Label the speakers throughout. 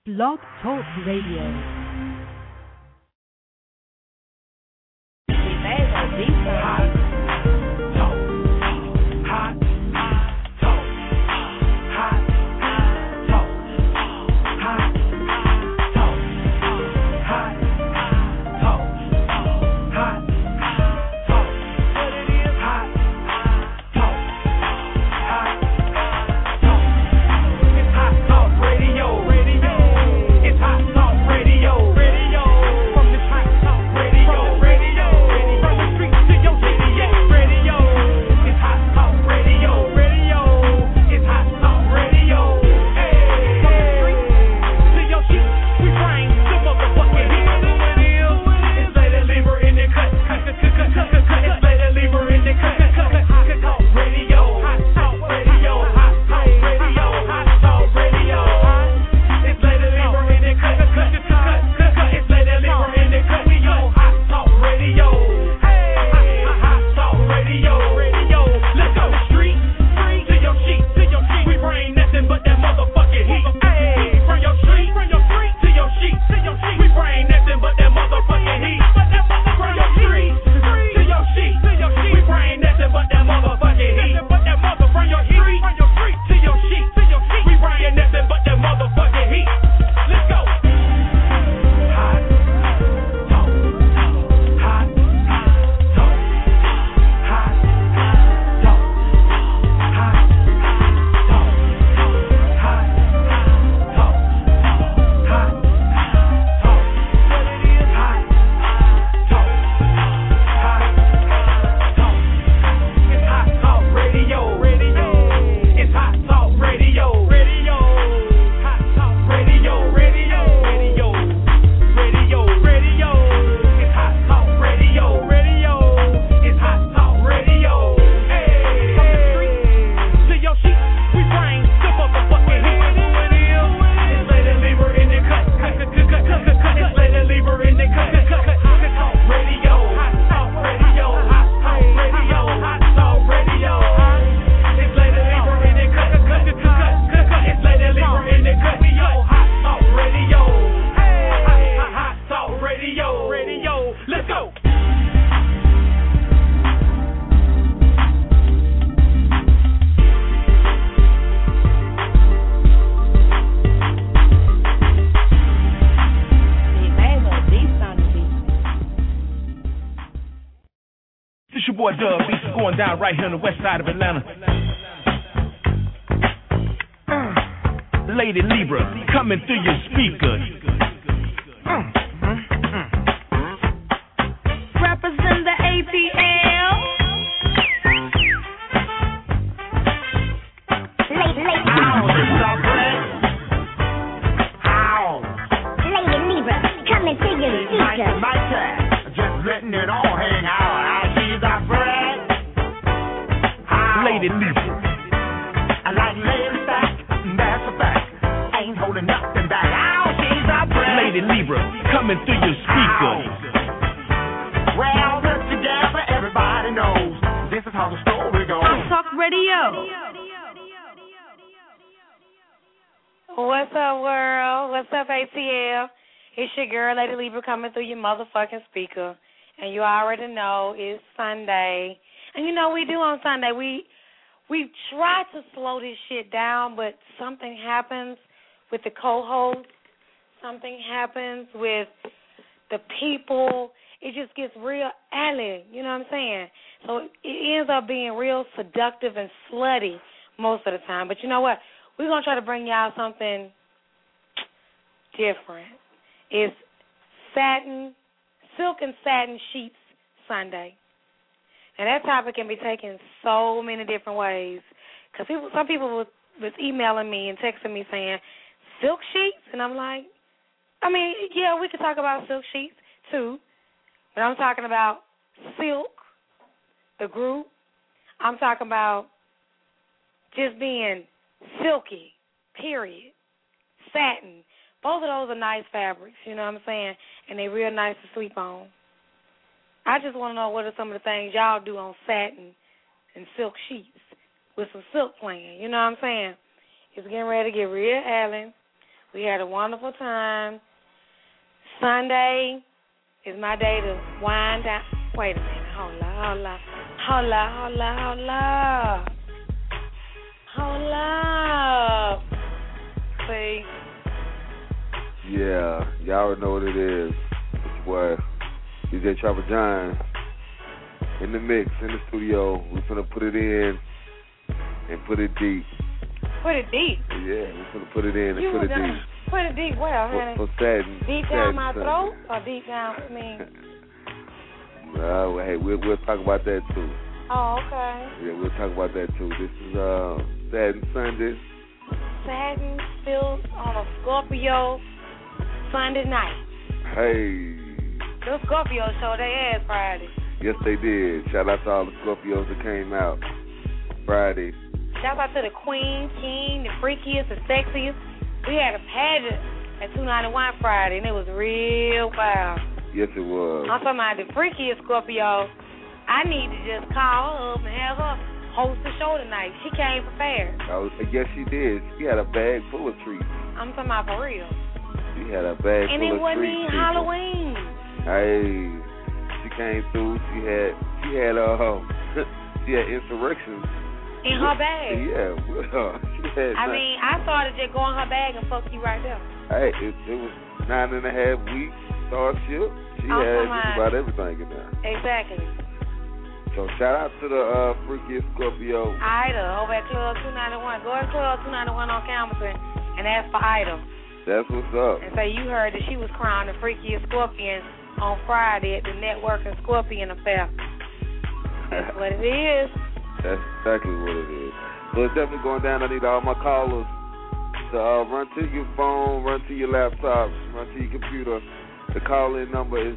Speaker 1: Blog Talk Radio.
Speaker 2: Right here on the west side of Atlanta. Lady Libra coming through your speakers.
Speaker 3: Represent the ATL. Lady Libra coming through your speakers.
Speaker 4: Just letting it all hang out. She's our friend.
Speaker 2: Lady Libra.
Speaker 4: I like Lady Stack, that's a fact. Ain't holding nothing back. Oh, she's a friend.
Speaker 2: Lady Libra coming through your speakers.
Speaker 4: Well, put together, everybody knows this is how the story goes.
Speaker 3: Talk Radio.
Speaker 5: What's up, world? What's up, ATL? It's your girl, Lady Libra, coming through your motherfucking speaker. And you already know it's Sunday. And you know we do on Sunday. We try to slow this shit down, but something happens with the co-host. Something happens with the people. It just gets real alley, you know what I'm saying? So it ends up being real seductive and slutty most of the time. But you know what? We're going to try to bring y'all something different. It's silk and satin sheets Sunday. And that topic can be taken so many different ways. Because some people was emailing me and texting me saying, silk sheets? And I'm like, yeah, we could talk about silk sheets too. But I'm talking about silk, the group. I'm talking about just being silky, period. Satin. Both of those are nice fabrics, you know what I'm saying? And they're real nice to sleep on. I just want to know what are some of the things y'all do on satin and silk sheets with some silk playing, you know what I'm saying? It's getting ready to get real Allen. We had a wonderful time. Sunday is my day to wind down. Wait a minute. Hold up. See?
Speaker 6: Yeah, y'all already know what it is. It's what DJ Trapper John in the mix, in the studio. We're finna put it in and put it deep.
Speaker 5: Put it deep?
Speaker 6: Yeah, we're finna put it in and put it deep.
Speaker 5: Put it deep where, honey?
Speaker 6: For Saturn.
Speaker 5: Deep down my throat or deep down for me?
Speaker 6: Hey, we'll talk about that too.
Speaker 5: Oh, okay.
Speaker 6: Yeah, we'll talk about that too. This is Saturn Sunday.
Speaker 5: Saturn still on a Scorpio Sunday night.
Speaker 6: Hey.
Speaker 5: The Scorpio show their ass Friday.
Speaker 6: Yes, they did. Shout out to all the Scorpios that came out Friday.
Speaker 5: Shout out to the Queen, King, the freakiest, the sexiest. We had a pageant at 291 Friday, and it was real wild.
Speaker 6: Yes, it was.
Speaker 5: I'm talking about the freakiest Scorpio. I need to just call her up and have her host the show tonight. She came prepared.
Speaker 6: Yes, she did. She had a bag full of treats. I'm
Speaker 5: talking about for real.
Speaker 6: She had a bag full of treats.
Speaker 5: And it wasn't even Halloween.
Speaker 6: Hey, she came through. She had she had insurrections
Speaker 5: in her bag.
Speaker 6: Yeah, she had.
Speaker 5: I started just going her bag and fuck you right there.
Speaker 6: Hey, it was 9.5 weeks Starship. She had just about everything in there.
Speaker 5: Exactly.
Speaker 6: So shout out to the freakiest Scorpio.
Speaker 5: Ida over at Club 291. Go to Club 291 on Campbellton and ask for Ida.
Speaker 6: That's what's up.
Speaker 5: And say you heard that she was crowned the freakiest Scorpion on Friday at the Network and Scorpion Affair. That's what it is.
Speaker 6: That's exactly what it is. So it's definitely going down. I need all my callers to run to your phone, run to your laptop, run to your computer. The call-in number is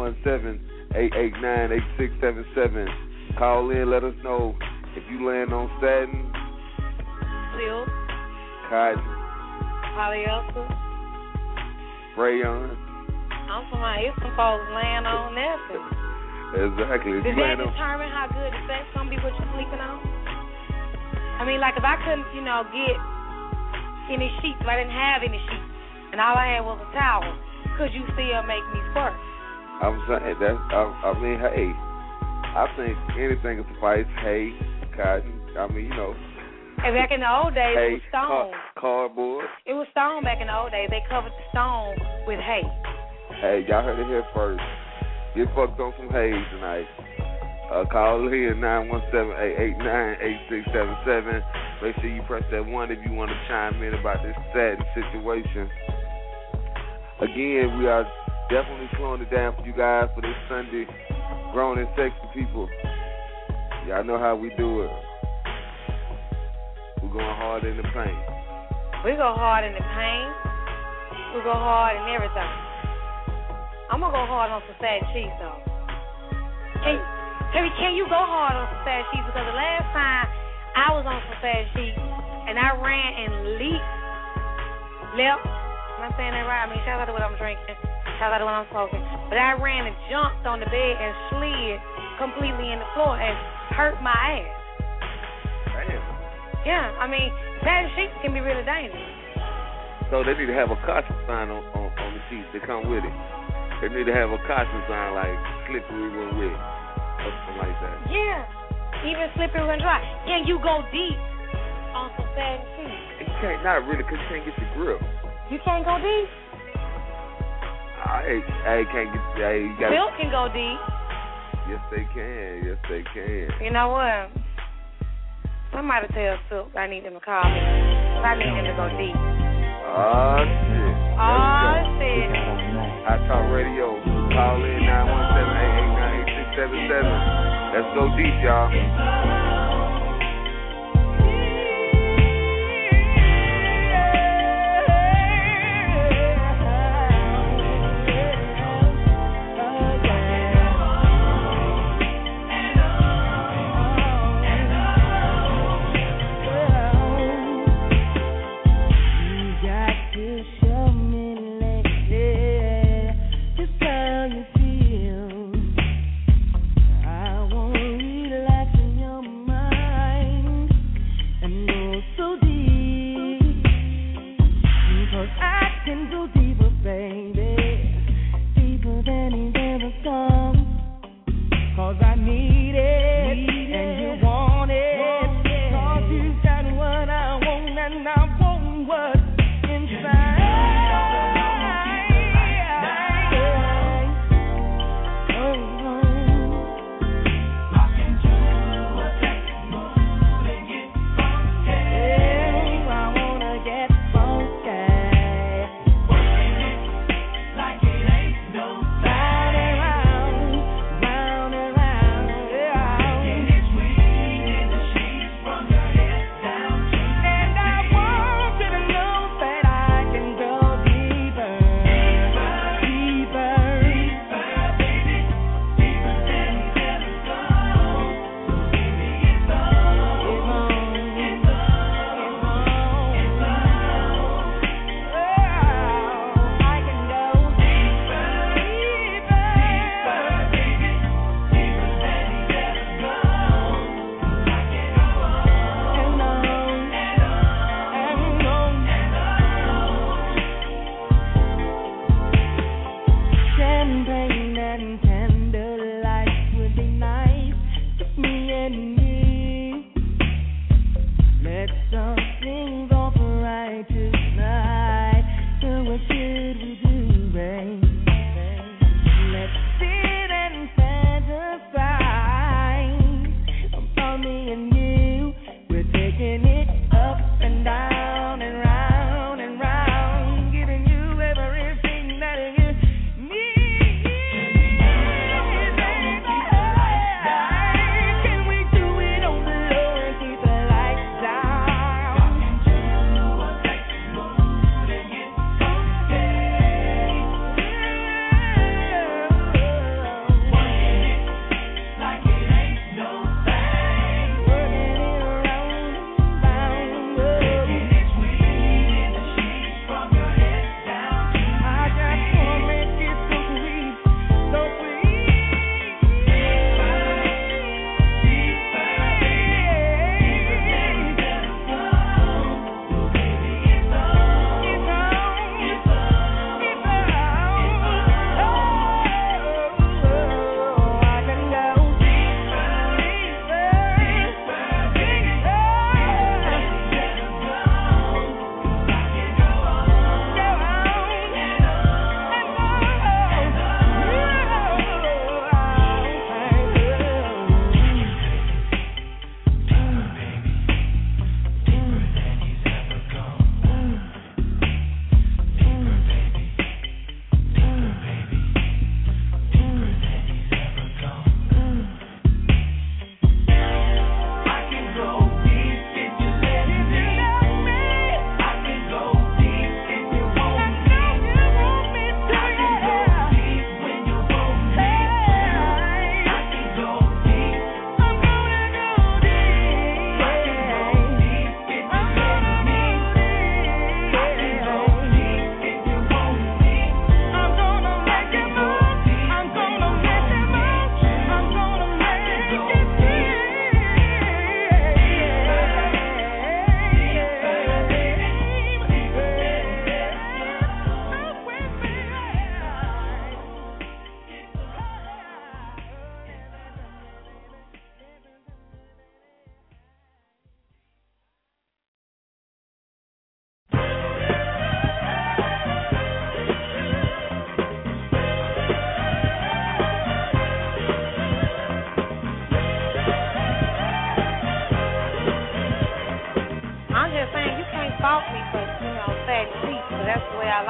Speaker 6: 917-889-8677. Call in, let us know if you land on satin,
Speaker 5: silk,
Speaker 6: cotton,
Speaker 5: polyester,
Speaker 6: rayon.
Speaker 5: I'm from my some folks land on nothing.
Speaker 6: Exactly.
Speaker 5: Does that determine how good the sex gonna be what you're sleeping on? I mean, like if I couldn't, get any sheets, if I didn't have any sheets, and all I had was a towel, could you still make me squirt?
Speaker 6: I'm saying that. Hey, I think anything will suffice. Hay, cotton.
Speaker 5: Hey, back in the old days, it was stone.
Speaker 6: Cardboard.
Speaker 5: It was stone back in the old days. They covered the stone with hay.
Speaker 6: Hey, y'all heard it here first. Get fucked on some hay tonight. Call here 917-889-8677. Make sure you press that 1 if you want to chime in about this sad situation. Again, we are definitely slowing it down for you guys for this Sunday. Grown and sexy people. Y'all know how we do it. We're going hard in the paint.
Speaker 5: We go hard in the paint. We go hard in everything. I'm going to go hard on some sad cheese, though. Can you go hard on some sad cheese? Because the last time I was on some sad cheese and I ran and left. Am I saying that right? Shout out to what I'm drinking. Shout out to what I'm smoking. But I ran and jumped on the bed and slid completely in the floor and hurt my ass.
Speaker 6: Damn.
Speaker 5: Yeah, sad sheets can be really dangerous.
Speaker 6: So they need to have a caution sign on the sheets that come with it. They need to have a caution sign like slippery when wet or something like that.
Speaker 5: Yeah, even slippery when dry. Can you go deep on some sad sheets?
Speaker 6: You can't, not really, because you can't get your grip.
Speaker 5: You can't go deep?
Speaker 6: I can't get. You gotta.
Speaker 5: Silk can go deep.
Speaker 6: Yes, they can. Yes, they can.
Speaker 5: You know what? Somebody tell Silk I need him to call me. I need him to go deep.
Speaker 6: Oh, shit.
Speaker 5: Oh, shit.
Speaker 6: I Talk Radio. Call in 917-889-8677. Let's go deep, y'all.
Speaker 7: Your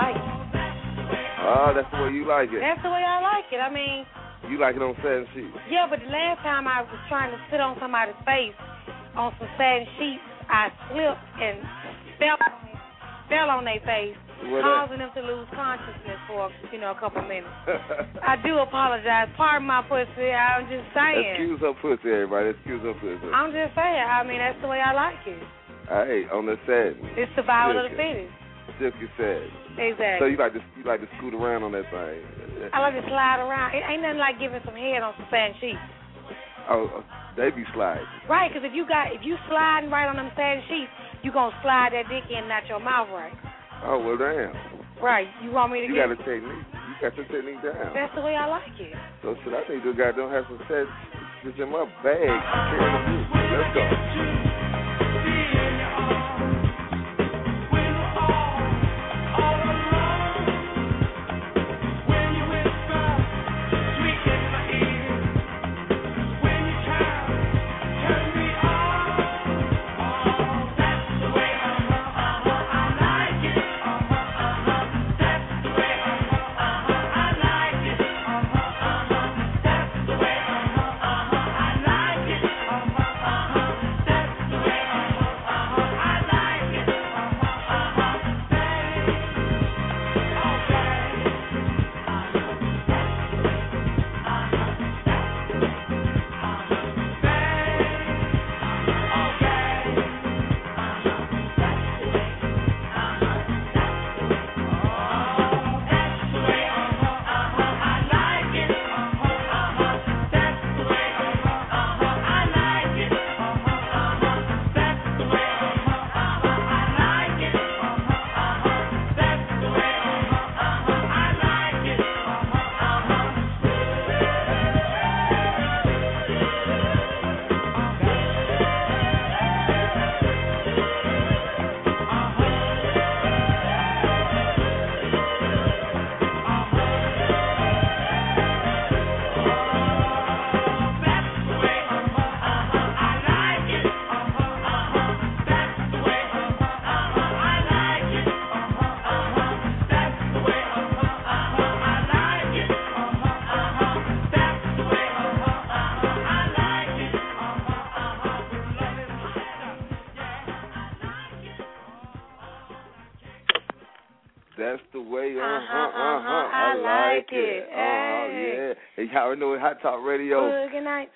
Speaker 5: like it.
Speaker 6: Oh, that's the way you like it.
Speaker 5: That's the way I like it. I mean,
Speaker 6: you like it on satin sheets.
Speaker 5: Yeah, but the last time I was trying to sit on somebody's face on some satin sheets, I slipped and fell on their face, causing them to lose consciousness for a couple minutes. I do apologize. Pardon my pussy. I'm just saying.
Speaker 6: Excuse her pussy, everybody. Excuse her pussy.
Speaker 5: I'm just saying. I mean, that's the way I like it.
Speaker 6: Hey, on the satin.
Speaker 5: It's survival of the fittest.
Speaker 6: Silky satin.
Speaker 5: Exactly.
Speaker 6: So you like to scoot around on that thing.
Speaker 5: I like to slide around. It ain't nothing like giving some head on some satin sheets.
Speaker 6: Oh, they be sliding.
Speaker 5: Right, because if you sliding right on them satin sheets, you gonna slide that dick in and out your mouth right.
Speaker 6: Oh, well, damn.
Speaker 5: Right. You want me to
Speaker 6: You got a technique. You got your technique down.
Speaker 5: That's the way I like it.
Speaker 6: So shit, I think the guy don't have some satin sheets in my bag. Let's go. That's the way. I like it.
Speaker 5: Hey.
Speaker 6: Yeah. Hey, y'all already know Hot Talk Radio.
Speaker 5: Good night.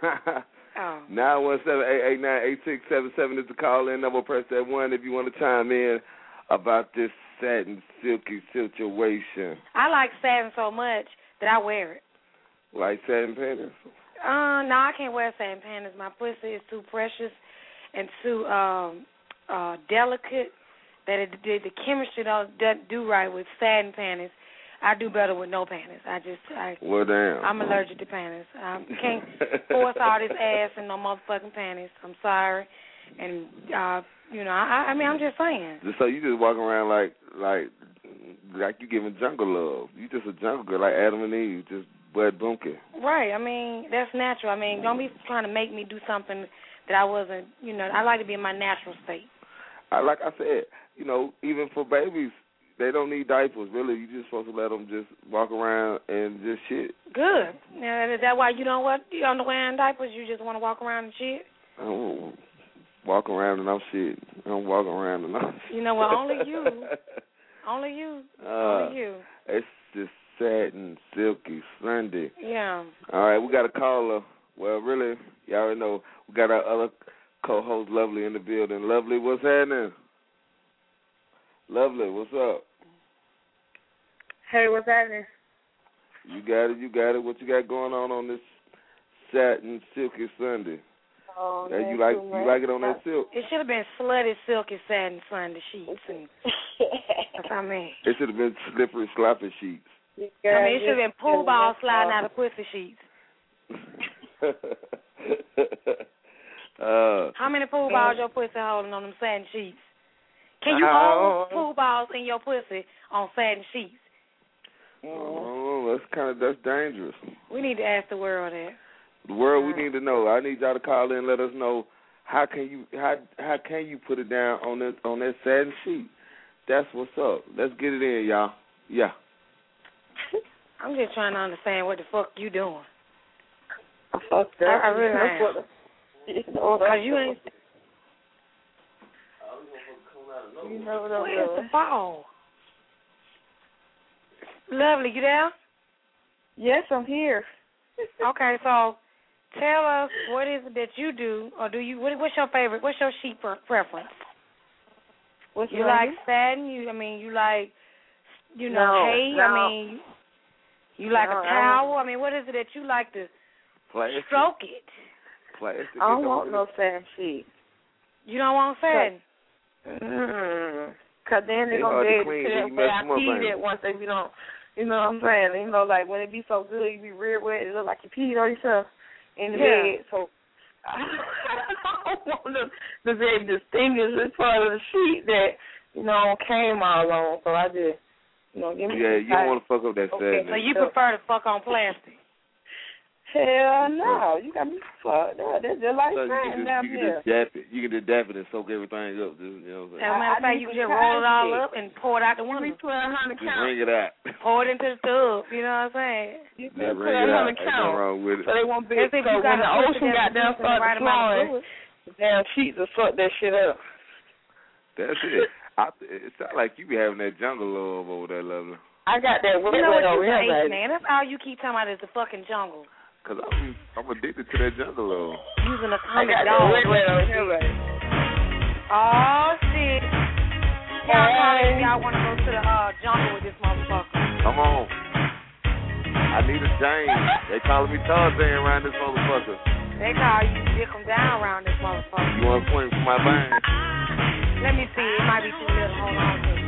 Speaker 6: 917-889-8677 is the call-in number. Press that 1 if you want to chime in about this satin silky situation.
Speaker 5: I like satin so much that I wear it.
Speaker 6: Like satin panties?
Speaker 5: No, I can't wear satin panties. My pussy is too precious and too delicate that the chemistry doesn't do right with satin panties. I do better with no panties.
Speaker 6: Well, damn.
Speaker 5: I'm allergic to panties. I can't force all this ass in no motherfucking panties. I'm sorry. And, I mean, I'm just saying.
Speaker 6: So you just walking around like you giving jungle love. You just a jungle girl like Adam and Eve, just butt bunky.
Speaker 5: Right. I mean, that's natural. I mean, don't be trying to make me do something that I wasn't, I like to be in my natural state.
Speaker 6: Like I said, even for babies, they don't need diapers, really. You're just supposed to let them just walk around and just shit.
Speaker 5: Good. Now, is that why you don't wear diapers? You just want to walk around and shit?
Speaker 6: I don't walk around and I'm shit. I don't walk around and I'm shit.
Speaker 5: You know what? Only you. Only you. Only you.
Speaker 6: It's just satin, silky, Sunday.
Speaker 5: Yeah.
Speaker 6: All right, we got a caller. Well, really, y'all already know we got our other co-host, Lovely, in the building. Lovely, what's happening? Lovely, what's up?
Speaker 7: Hey, what's happening?
Speaker 6: You got it. What you got going on this satin, silky Sunday?
Speaker 7: Oh,
Speaker 6: you like it on that silk?
Speaker 5: It should have been slutty, silky, satin Sunday sheets. That's what I mean.
Speaker 6: It should have been slippery, sloppy sheets.
Speaker 5: It should have been pool ball sliding out of pussy sheets. How many pool balls your pussy holding on them satin sheets? Can you hold pool balls in your pussy on satin sheets?
Speaker 6: Oh, that's dangerous.
Speaker 5: We need to ask the world that.
Speaker 6: The world, we need to know. I need y'all to call in and let us know how can you put it down on that satin sheet. That's what's up. Let's get it in, y'all. Yeah.
Speaker 5: I'm just trying to understand what the fuck you doing.
Speaker 7: I fucked up.
Speaker 5: I really am. Because you ain't...
Speaker 7: You know what I'm
Speaker 5: Where's
Speaker 7: doing.
Speaker 5: the ball? Lovely, you there?
Speaker 7: Yes, I'm here.
Speaker 5: Okay, so tell us what is it that you do, or do you? What's your favorite? What's your sheet preference?
Speaker 7: What's
Speaker 5: You like satin? You like,
Speaker 7: No,
Speaker 5: hay?
Speaker 7: no.
Speaker 5: I mean, you like
Speaker 7: No,
Speaker 5: a towel? I mean, what is it that you like to
Speaker 6: Plastic.
Speaker 5: stroke it?
Speaker 6: Plastic.
Speaker 7: I don't want no satin sheet.
Speaker 5: You don't want satin?
Speaker 7: Because then they're going to be able to tell where I peed at once if you don't, you know what I'm saying? You know, like when it be so good, you be real wet, it look like you peed on yourself in the bed. So I don't want to be able to distinguish this part of the sheet that, you know, came all on. So I just, you know, give me
Speaker 6: you don't want to fuck up that satin.
Speaker 5: So you prefer to fuck on plastic?
Speaker 7: Hell no, you got me fucked up. That's just like satin down here.
Speaker 6: You can just dap it and soak everything up. Just, you know what I'm saying?
Speaker 5: As a matter of fact, you can just roll it all up and pour it out the window.
Speaker 7: Just
Speaker 6: bring it out.
Speaker 5: Pour it into the tub. You know what I'm saying?
Speaker 7: You
Speaker 6: can
Speaker 7: put it on the
Speaker 6: Ain't nothing
Speaker 7: count.
Speaker 6: wrong with it.
Speaker 7: So they won't be able to,
Speaker 5: you
Speaker 7: when the ocean got down started flowing, the damn sheets will suck that shit up.
Speaker 6: That's it. It sounds like you be having that jungle love over there, Lovely.
Speaker 7: I got that wet
Speaker 5: you know what
Speaker 7: over
Speaker 5: you
Speaker 7: here,
Speaker 5: say, man. That's all you keep talking about is the fucking jungle.
Speaker 6: Because I'm addicted to that jungle love.
Speaker 5: Using a
Speaker 7: I
Speaker 5: comic
Speaker 7: got
Speaker 5: dog.
Speaker 7: that wet over here, baby.
Speaker 5: Oh, shit. Y'all call if y'all want to go to the jungle with this motherfucker.
Speaker 6: Come on. I need a James. They calling me Tarzan around this motherfucker.
Speaker 5: They call you dick them down around this motherfucker.
Speaker 6: You want to swing for my bang?
Speaker 5: Let me see. It might be too little. Hold on to it.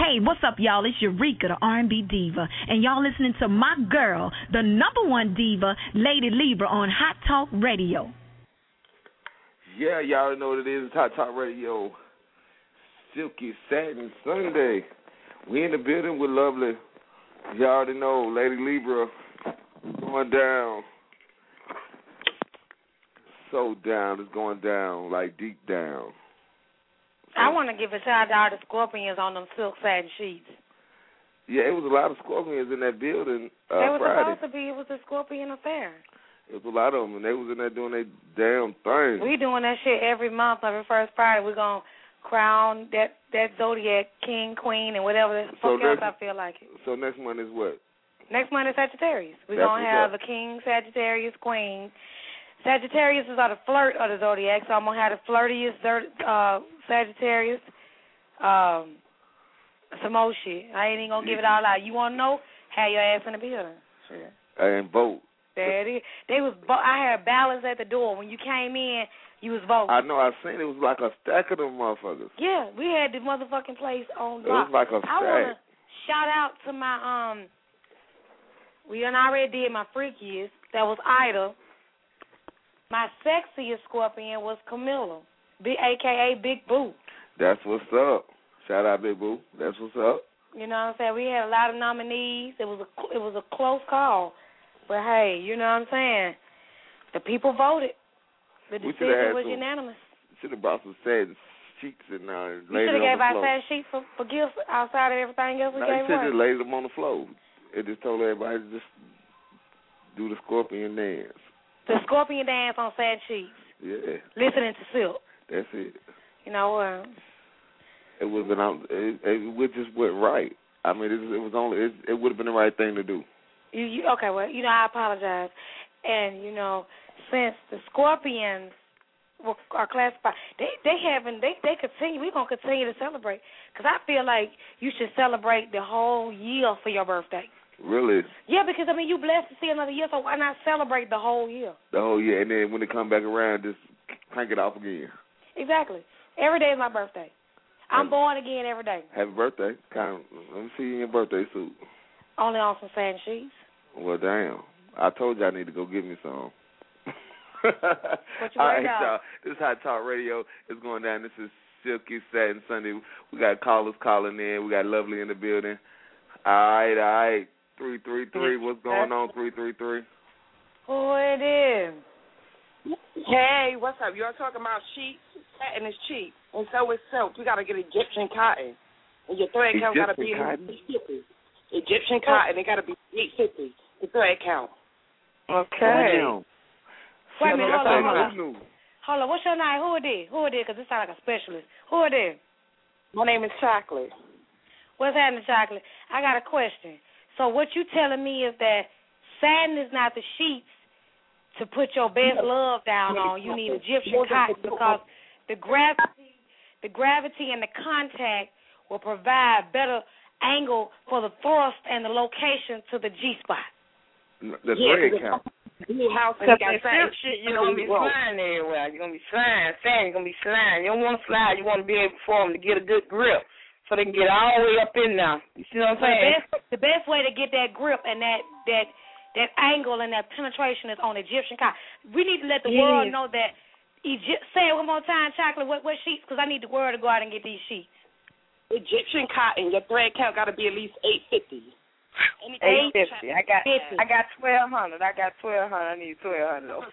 Speaker 1: Hey, what's up, y'all? It's Eureka, the R&B diva, and y'all listening to my girl, the number one diva, Lady Libra, on Hot Talk Radio.
Speaker 6: Yeah, y'all already know what it is. It's Hot Talk Radio. Silky Satin Sunday. We in the building with lovely. Y'all already know, Lady Libra going down. So down. It's going down, like deep down.
Speaker 5: I want to give a shout out to Scorpions on them silk satin sheets.
Speaker 6: Yeah, it was a lot of Scorpions in that building
Speaker 5: They was
Speaker 6: Friday.
Speaker 5: supposed to be. It was a Scorpion affair.
Speaker 6: It was a lot of them, and they was in there doing their damn thing.
Speaker 5: We doing that shit every month, every first Friday. We're going to crown that Zodiac king, queen, and whatever the fuck else I feel like it.
Speaker 6: So next month is what?
Speaker 5: Next month is Sagittarius. We're going to have a king, Sagittarius, queen. Sagittarius is the flirt of the Zodiac, so I'm going to have the flirtiest Sagittarius. Some more shit. I ain't even going to give it all out. You want to know? Have your ass in the building. Sure.
Speaker 6: And vote.
Speaker 5: There it is. I had ballots at the door. When you came in, you was voting.
Speaker 6: I know. I seen it was like a stack of them motherfuckers.
Speaker 5: Yeah, we had the motherfucking place on block.
Speaker 6: It was like a stack.
Speaker 5: I want to shout out to my, we already did my freakiest. That was Ida. My sexiest Scorpion was Camilla, a.k.a. Big Boo.
Speaker 6: That's what's up. Shout out, Big Boo. That's what's up.
Speaker 5: You know what I'm saying? We had a lot of nominees. It was a close call. But, hey, you know what I'm saying? The people voted. The decision was unanimous.
Speaker 6: Should have brought some satin sheets and
Speaker 5: laid
Speaker 6: it on the floor. You should have
Speaker 5: gave out satin sheets for gifts outside of everything else we gave away.
Speaker 6: You should have laid them on the floor. It just told everybody to just do the Scorpion dance.
Speaker 5: The Scorpion dance on satin sheets.
Speaker 6: Yeah.
Speaker 5: Listening to Silk.
Speaker 6: That's it.
Speaker 5: You know what?
Speaker 6: It would have been. It just went right. I mean, it would have been the right thing to do.
Speaker 5: Okay, well, I apologize. And, since the Scorpions are classified, they continue. We're going to continue to celebrate. Because I feel like you should celebrate the whole year for your birthday.
Speaker 6: Really?
Speaker 5: Yeah, because, you blessed to see another year, so why not celebrate the whole year?
Speaker 6: The whole year, and then when it come back around, just crank it off again.
Speaker 5: Exactly. Every day is my birthday. I'm born again every day.
Speaker 6: Happy birthday. Let me see you in your birthday suit.
Speaker 5: Only on some satin sheets.
Speaker 6: Well, damn. I told you I need to go get me some.
Speaker 5: What you
Speaker 6: All right,
Speaker 5: about?
Speaker 6: y'all. This is Hot Talk Radio. It's going down. This is Silky Satin Sunday. We got callers calling in. We got Lovely in the building. All right. 333. What's going on, 333?
Speaker 5: Who it is?
Speaker 7: Hey, what's up? You're talking about sheets? Satin is cheap, and so is silk. You got to get Egyptian cotton. And your thread count got to be $850. Egyptian cotton, it got to be $850. The thread count.
Speaker 5: Okay.
Speaker 6: Damn.
Speaker 5: Wait a minute, hold on. What's your name? Who it is? Because this sounds like a specialist. Who it is?
Speaker 7: My name is Chocolate.
Speaker 5: What's happening, Chocolate? I got a question. So what you telling me is that satin is not the sheets to put your best love down on. You need Egyptian cotton because the gravity and the contact will provide better angle for the thrust and the location to the G-spot.
Speaker 6: The thread count.
Speaker 7: Because that silk shit, you're going to be flying everywhere. You're going to be flying. You're going to be flying. You don't want to fly. You want to be able for them to get a good grip so they can get all the way up in there. You see what I'm saying?
Speaker 5: The best way to get that grip and that angle and that penetration is on Egyptian cotton. We need to let the world know that say it one more time, Chocolate, what sheets? Because I need the world to go out and get these sheets.
Speaker 7: Egyptian cotton, your thread count got to be at least $850.
Speaker 5: $850.
Speaker 7: I got 1,200. I need 1,200 though.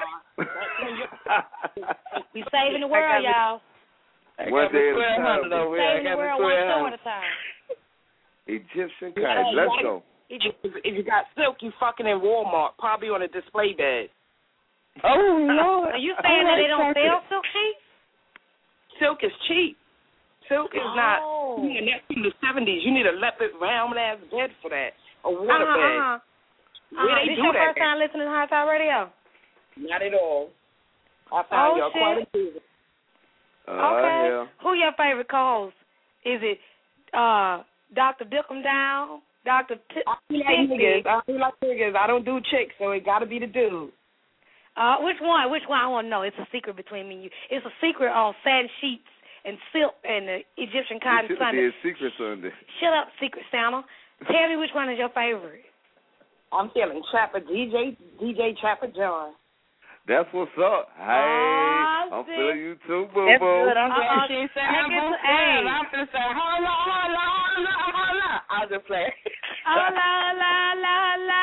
Speaker 5: We saving the world, y'all.
Speaker 6: One day at a time.
Speaker 5: Saving the world one show at a time.
Speaker 6: Egyptian cotton. Let's go.
Speaker 7: If you got silk, you fucking in Walmart, probably on a display bed.
Speaker 5: Oh Lord! Are you saying that they don't sell silk sheets?
Speaker 7: Silk is cheap. Silk is not. That's from the 70s. You need a leopard round ass bed for that. A water bed.
Speaker 5: This your first time listening to Hot Talk Radio?
Speaker 7: Not at all. I found your quality.
Speaker 5: Okay.
Speaker 6: Yeah.
Speaker 5: Who your favorite co-host? Is it Dr. Dickham Down? Dr.
Speaker 7: I feel like niggas. I don't do chicks, so it got to be the dude.
Speaker 5: Which one? I want to know. It's a secret between me and you. It's a secret on satin sheets and silk and the Egyptian cotton Sunday.
Speaker 6: Secret Sunday.
Speaker 5: Shut up, Secret Santa. Tell me which one is your favorite.
Speaker 7: I'm feeling Trapper DJ Trapper John.
Speaker 6: That's what's up. Hey, I'm feeling you too, boo boo.
Speaker 7: That's good. I'm glad she said
Speaker 5: I'm
Speaker 7: finna say, hold on. I'll just play.
Speaker 5: La.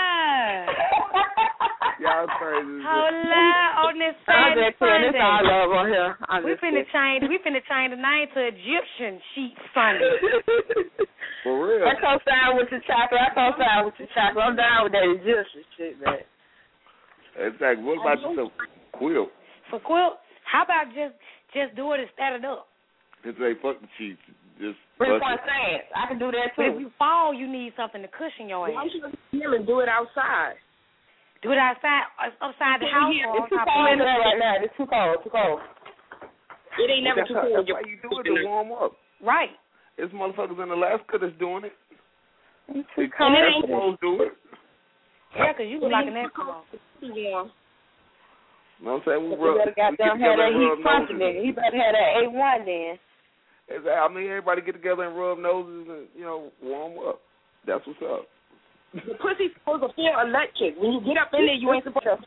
Speaker 6: Y'all crazy.
Speaker 5: Hola on this Sunday.
Speaker 7: This all love on here.
Speaker 5: We finna change the name to Egyptian Sheet Sunday.
Speaker 6: For real.
Speaker 7: I co-sign with your chocolate. I'm down with that Egyptian shit, man.
Speaker 6: Exactly. What about yourself? Quilt.
Speaker 5: For quilt, how about just do it and set it up?
Speaker 6: It's a fuck the sheets. Just
Speaker 7: 3 point stance. I can do that too.
Speaker 5: But if you fall, you need something to cushion your ass.
Speaker 7: Why don't you do it outside?
Speaker 5: Do it outside, upside the house.
Speaker 7: It's too cold in there right now. It's too cold. It ain't never too cold.
Speaker 6: That's why you do it to warm up.
Speaker 5: Right.
Speaker 6: It's motherfuckers in Alaska that's doing it.
Speaker 7: It's too cold.
Speaker 6: Eskimos do it.
Speaker 5: Yeah, because you look like an Eskimo.
Speaker 7: Yeah.
Speaker 6: You know what I'm saying?
Speaker 7: He better have that A1 then.
Speaker 6: I mean, everybody get together and rub noses and, warm up. That's what's up.
Speaker 7: The pussy's supposed to feel electric. When you get up in there, you ain't supposed to.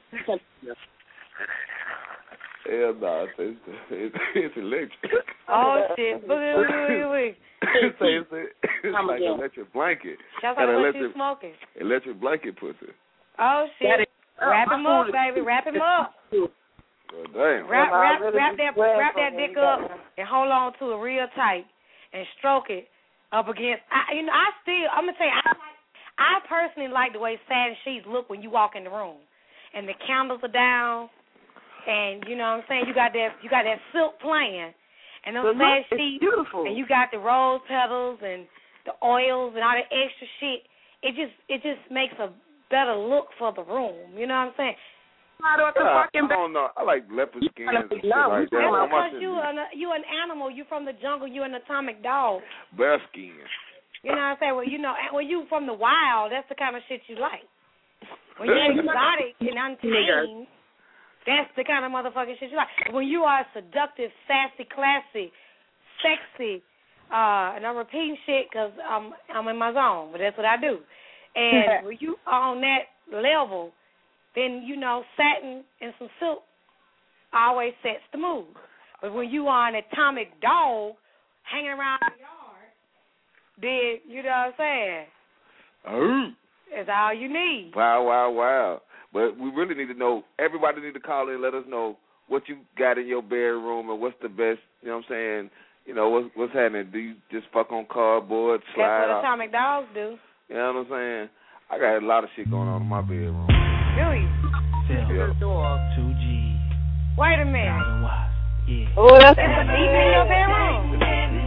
Speaker 6: Hell no, it's electric.
Speaker 5: Oh, shit. Boogie.
Speaker 6: It's like an electric blanket.
Speaker 5: That's like what you smoking.
Speaker 6: Electric blanket pussy.
Speaker 5: Oh, shit. Wrap him up, baby. Wrap him up.
Speaker 6: Oh, damn.
Speaker 5: Wrap that dick up and hold on to it real tight and stroke it up against. I'm gonna tell you, I personally like the way satin sheets look when you walk in the room, and the candles are down, and you know what I'm saying. You got that silk playing, and those satin sheets, beautiful. And you got the rose petals and the oils and all the extra shit. It just makes a better look for the room. You know what I'm saying?
Speaker 6: I don't know. I like leopard skins and shit like that.
Speaker 5: Because you an animal. You from the jungle. You an atomic dog.
Speaker 6: Bear skin.
Speaker 5: You know what I'm saying? Well, when you from the wild, that's the kind of shit you like. When you're exotic and untamed, that's the kind of motherfucking shit you like. When you are seductive, sassy, classy, sexy, and I'm repeating shit because I'm in my zone, but that's what I do. And when you are on that level, then, satin and some silk always sets the mood. But when you are an atomic dog hanging around the yard, then, you know what I'm saying?
Speaker 6: Oh.
Speaker 5: It's all you need.
Speaker 6: Wow. But we really need to know, everybody need to call in and let us know what you got in your bedroom and what's the best, you know what I'm saying, what's happening. Do you just fuck on cardboard, slide
Speaker 5: That's what atomic dogs do.
Speaker 6: You know what I'm saying? I got a lot of shit going on in my bedroom.
Speaker 5: Really?
Speaker 6: Yeah.
Speaker 2: 2G.
Speaker 5: Wait a minute.
Speaker 2: Yeah.
Speaker 7: Oh, that's
Speaker 5: a beat in your bedroom.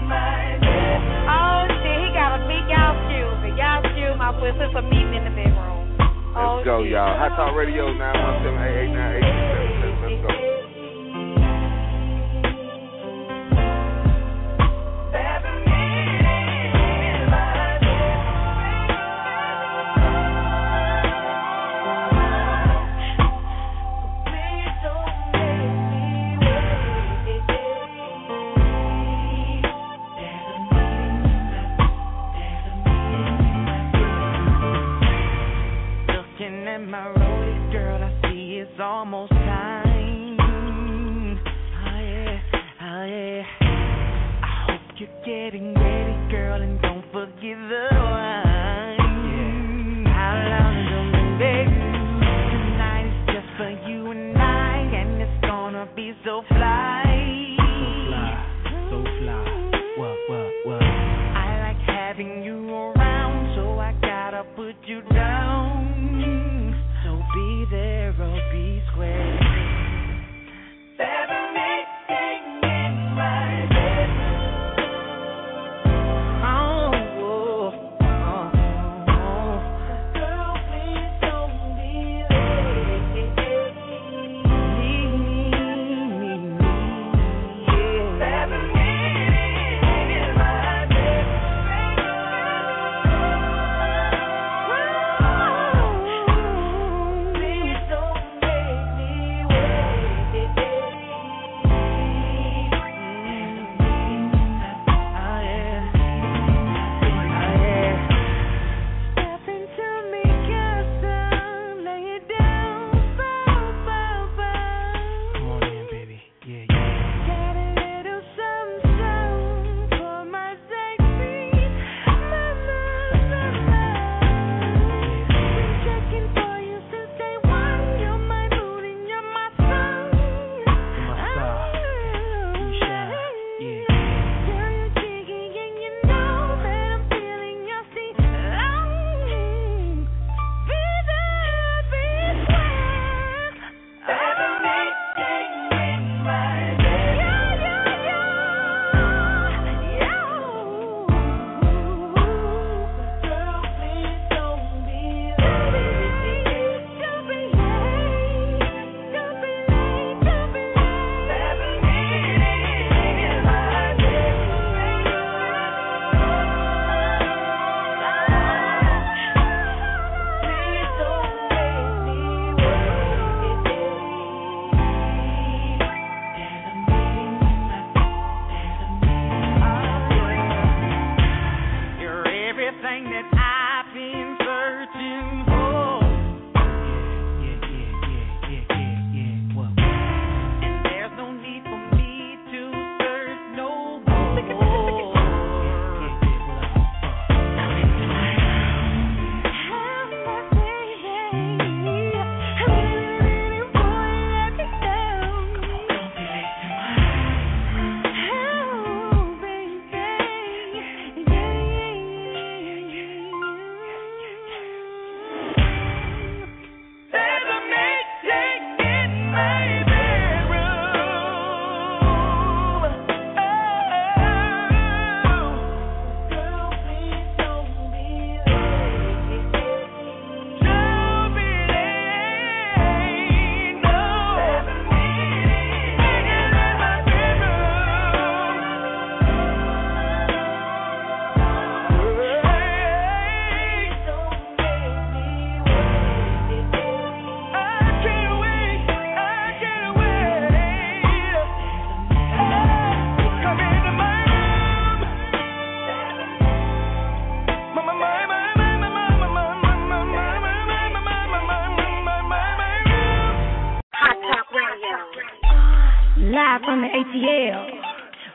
Speaker 5: Oh shit, he got a beat. Y'all excuse my voice. It's a meeting in the bedroom.
Speaker 6: Let's go,
Speaker 5: shit.
Speaker 6: y'all. Hot Talk Radio 917-889-827. Let's go.
Speaker 8: My road, girl, I see it's almost time. Oh yeah. I hope you're getting ready, girl, and don't forget the wine. Yeah. How long is it, baby? Tonight is just for you and I, and it's gonna be so fly.
Speaker 2: So fly. What?
Speaker 8: I like having you around, so I gotta put you down. Be there or be square. Everything in my bed. Oh.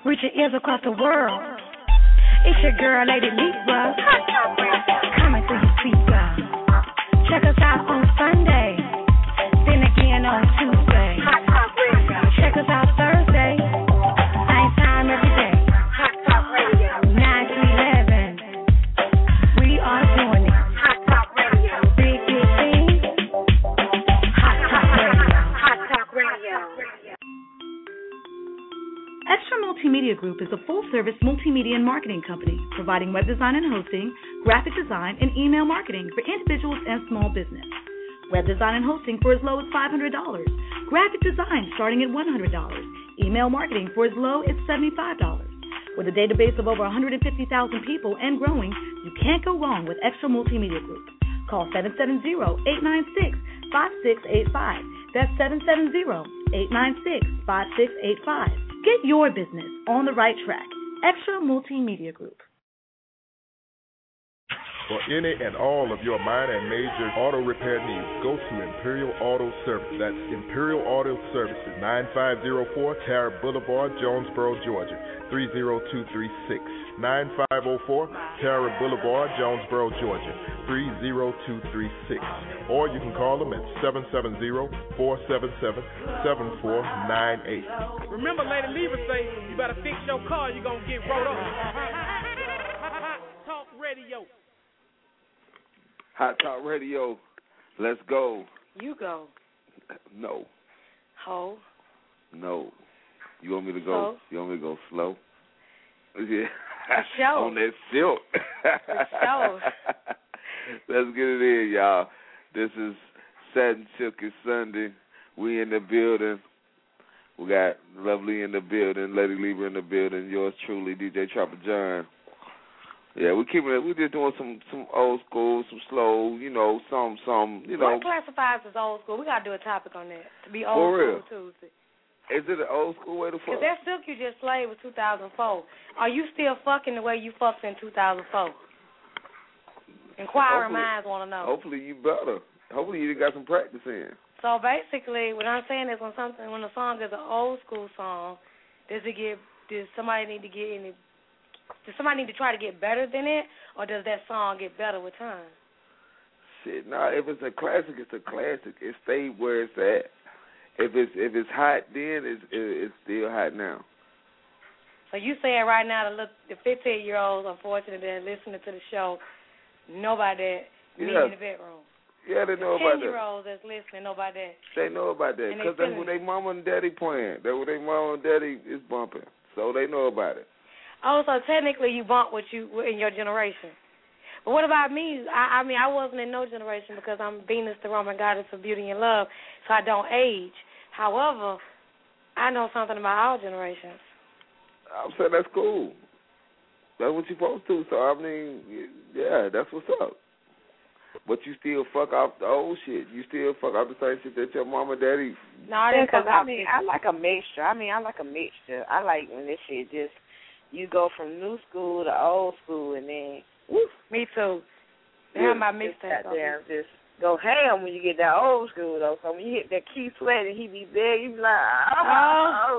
Speaker 1: reaching ears across the world. It's your girl, Lady Libra, coming through your speaker. Check us out on Sunday, then again on Tuesday. Check us out Thursday, same time every day. 9 to 11, we are doing it. Big things, Hot Talk Radio.
Speaker 9: Extra Multimedia Group is a full-service multimedia and marketing company providing web design and hosting, graphic design, and email marketing for individuals and small business. Web design and hosting for as low as $500. Graphic design starting at $100. Email marketing for as low as $75. With a database of over 150,000 people and growing, you can't go wrong with Extra Multimedia Group. Call 770-896-5685. That's 770-896-5685. Get your business on the right track. Extra Multimedia Group.
Speaker 10: For any and all of your minor and major auto repair needs, go to Imperial Auto Service. That's Imperial Auto Services, 9504 Tara Boulevard, Jonesboro, Georgia, 30236. 9504 Tara Boulevard, Jonesboro, Georgia, 30236. Or you can call them at 770-477-7498.
Speaker 2: Remember, Lady Lever say, you better fix your car, you're going to get wrote up. Talk Radio.
Speaker 6: Hot Talk Radio. Let's go.
Speaker 5: You go.
Speaker 6: No.
Speaker 5: Ho.
Speaker 6: No. You want me to go?
Speaker 5: So?
Speaker 6: You want me to go slow? Yeah.
Speaker 5: For sure.
Speaker 6: On that silk.
Speaker 5: For sure.
Speaker 6: Let's get it in, y'all. This is Satin Silky Sunday. We in the building. We got Lovely in the building, Lady Libra in the building, yours truly, DJ Trapper John. Yeah, we keeping it. We just doing some old school, some slow, some.
Speaker 5: What classifies as old school? We gotta do a topic on that. To be old
Speaker 6: For real.
Speaker 5: school Tuesday.
Speaker 6: Is it an old school way to fuck?
Speaker 5: Because that silk you just played was 2004. Are you still fucking the way you fucked in 2004? Inquiring minds want to know.
Speaker 6: Hopefully you better. Hopefully you got some practice in.
Speaker 5: So basically, what I'm saying is when a song is an old school song, does somebody need to try to get better than it, or does that song get better with time?
Speaker 6: Shit, nah. If it's a classic, it's a classic. It stayed where it's at. If it's hot then, it's still hot now.
Speaker 5: So you saying right now the 15-year-olds, unfortunately, that are listening to the show, nobody that in the bedroom.
Speaker 6: Yeah, they know about that.
Speaker 5: 10-year-olds that's listening know about that.
Speaker 6: They know about that because that's what their mama and daddy playing. That's what their mama and daddy is bumping. So they know about it.
Speaker 5: Oh, so technically you bump what you in your generation. But what about me? I mean, I wasn't in no generation because I'm Venus, the Roman goddess of beauty and love, so I don't age. However, I know something about our generations.
Speaker 6: I'm saying that's cool. That's what you're supposed to. So, I mean, yeah, that's what's up. But you still fuck off the old shit. You still fuck off the same shit that your mama and daddy.
Speaker 7: No, I didn't fuck off. I like a mixture. I like a mixture. I like when this shit just, you go from new school to old school and then, woof.
Speaker 5: Me too. Damn, my mixtape.
Speaker 7: Just go ham when you get that old school, though. So when you hit that Keith Sweat and he be big, you be like, oh,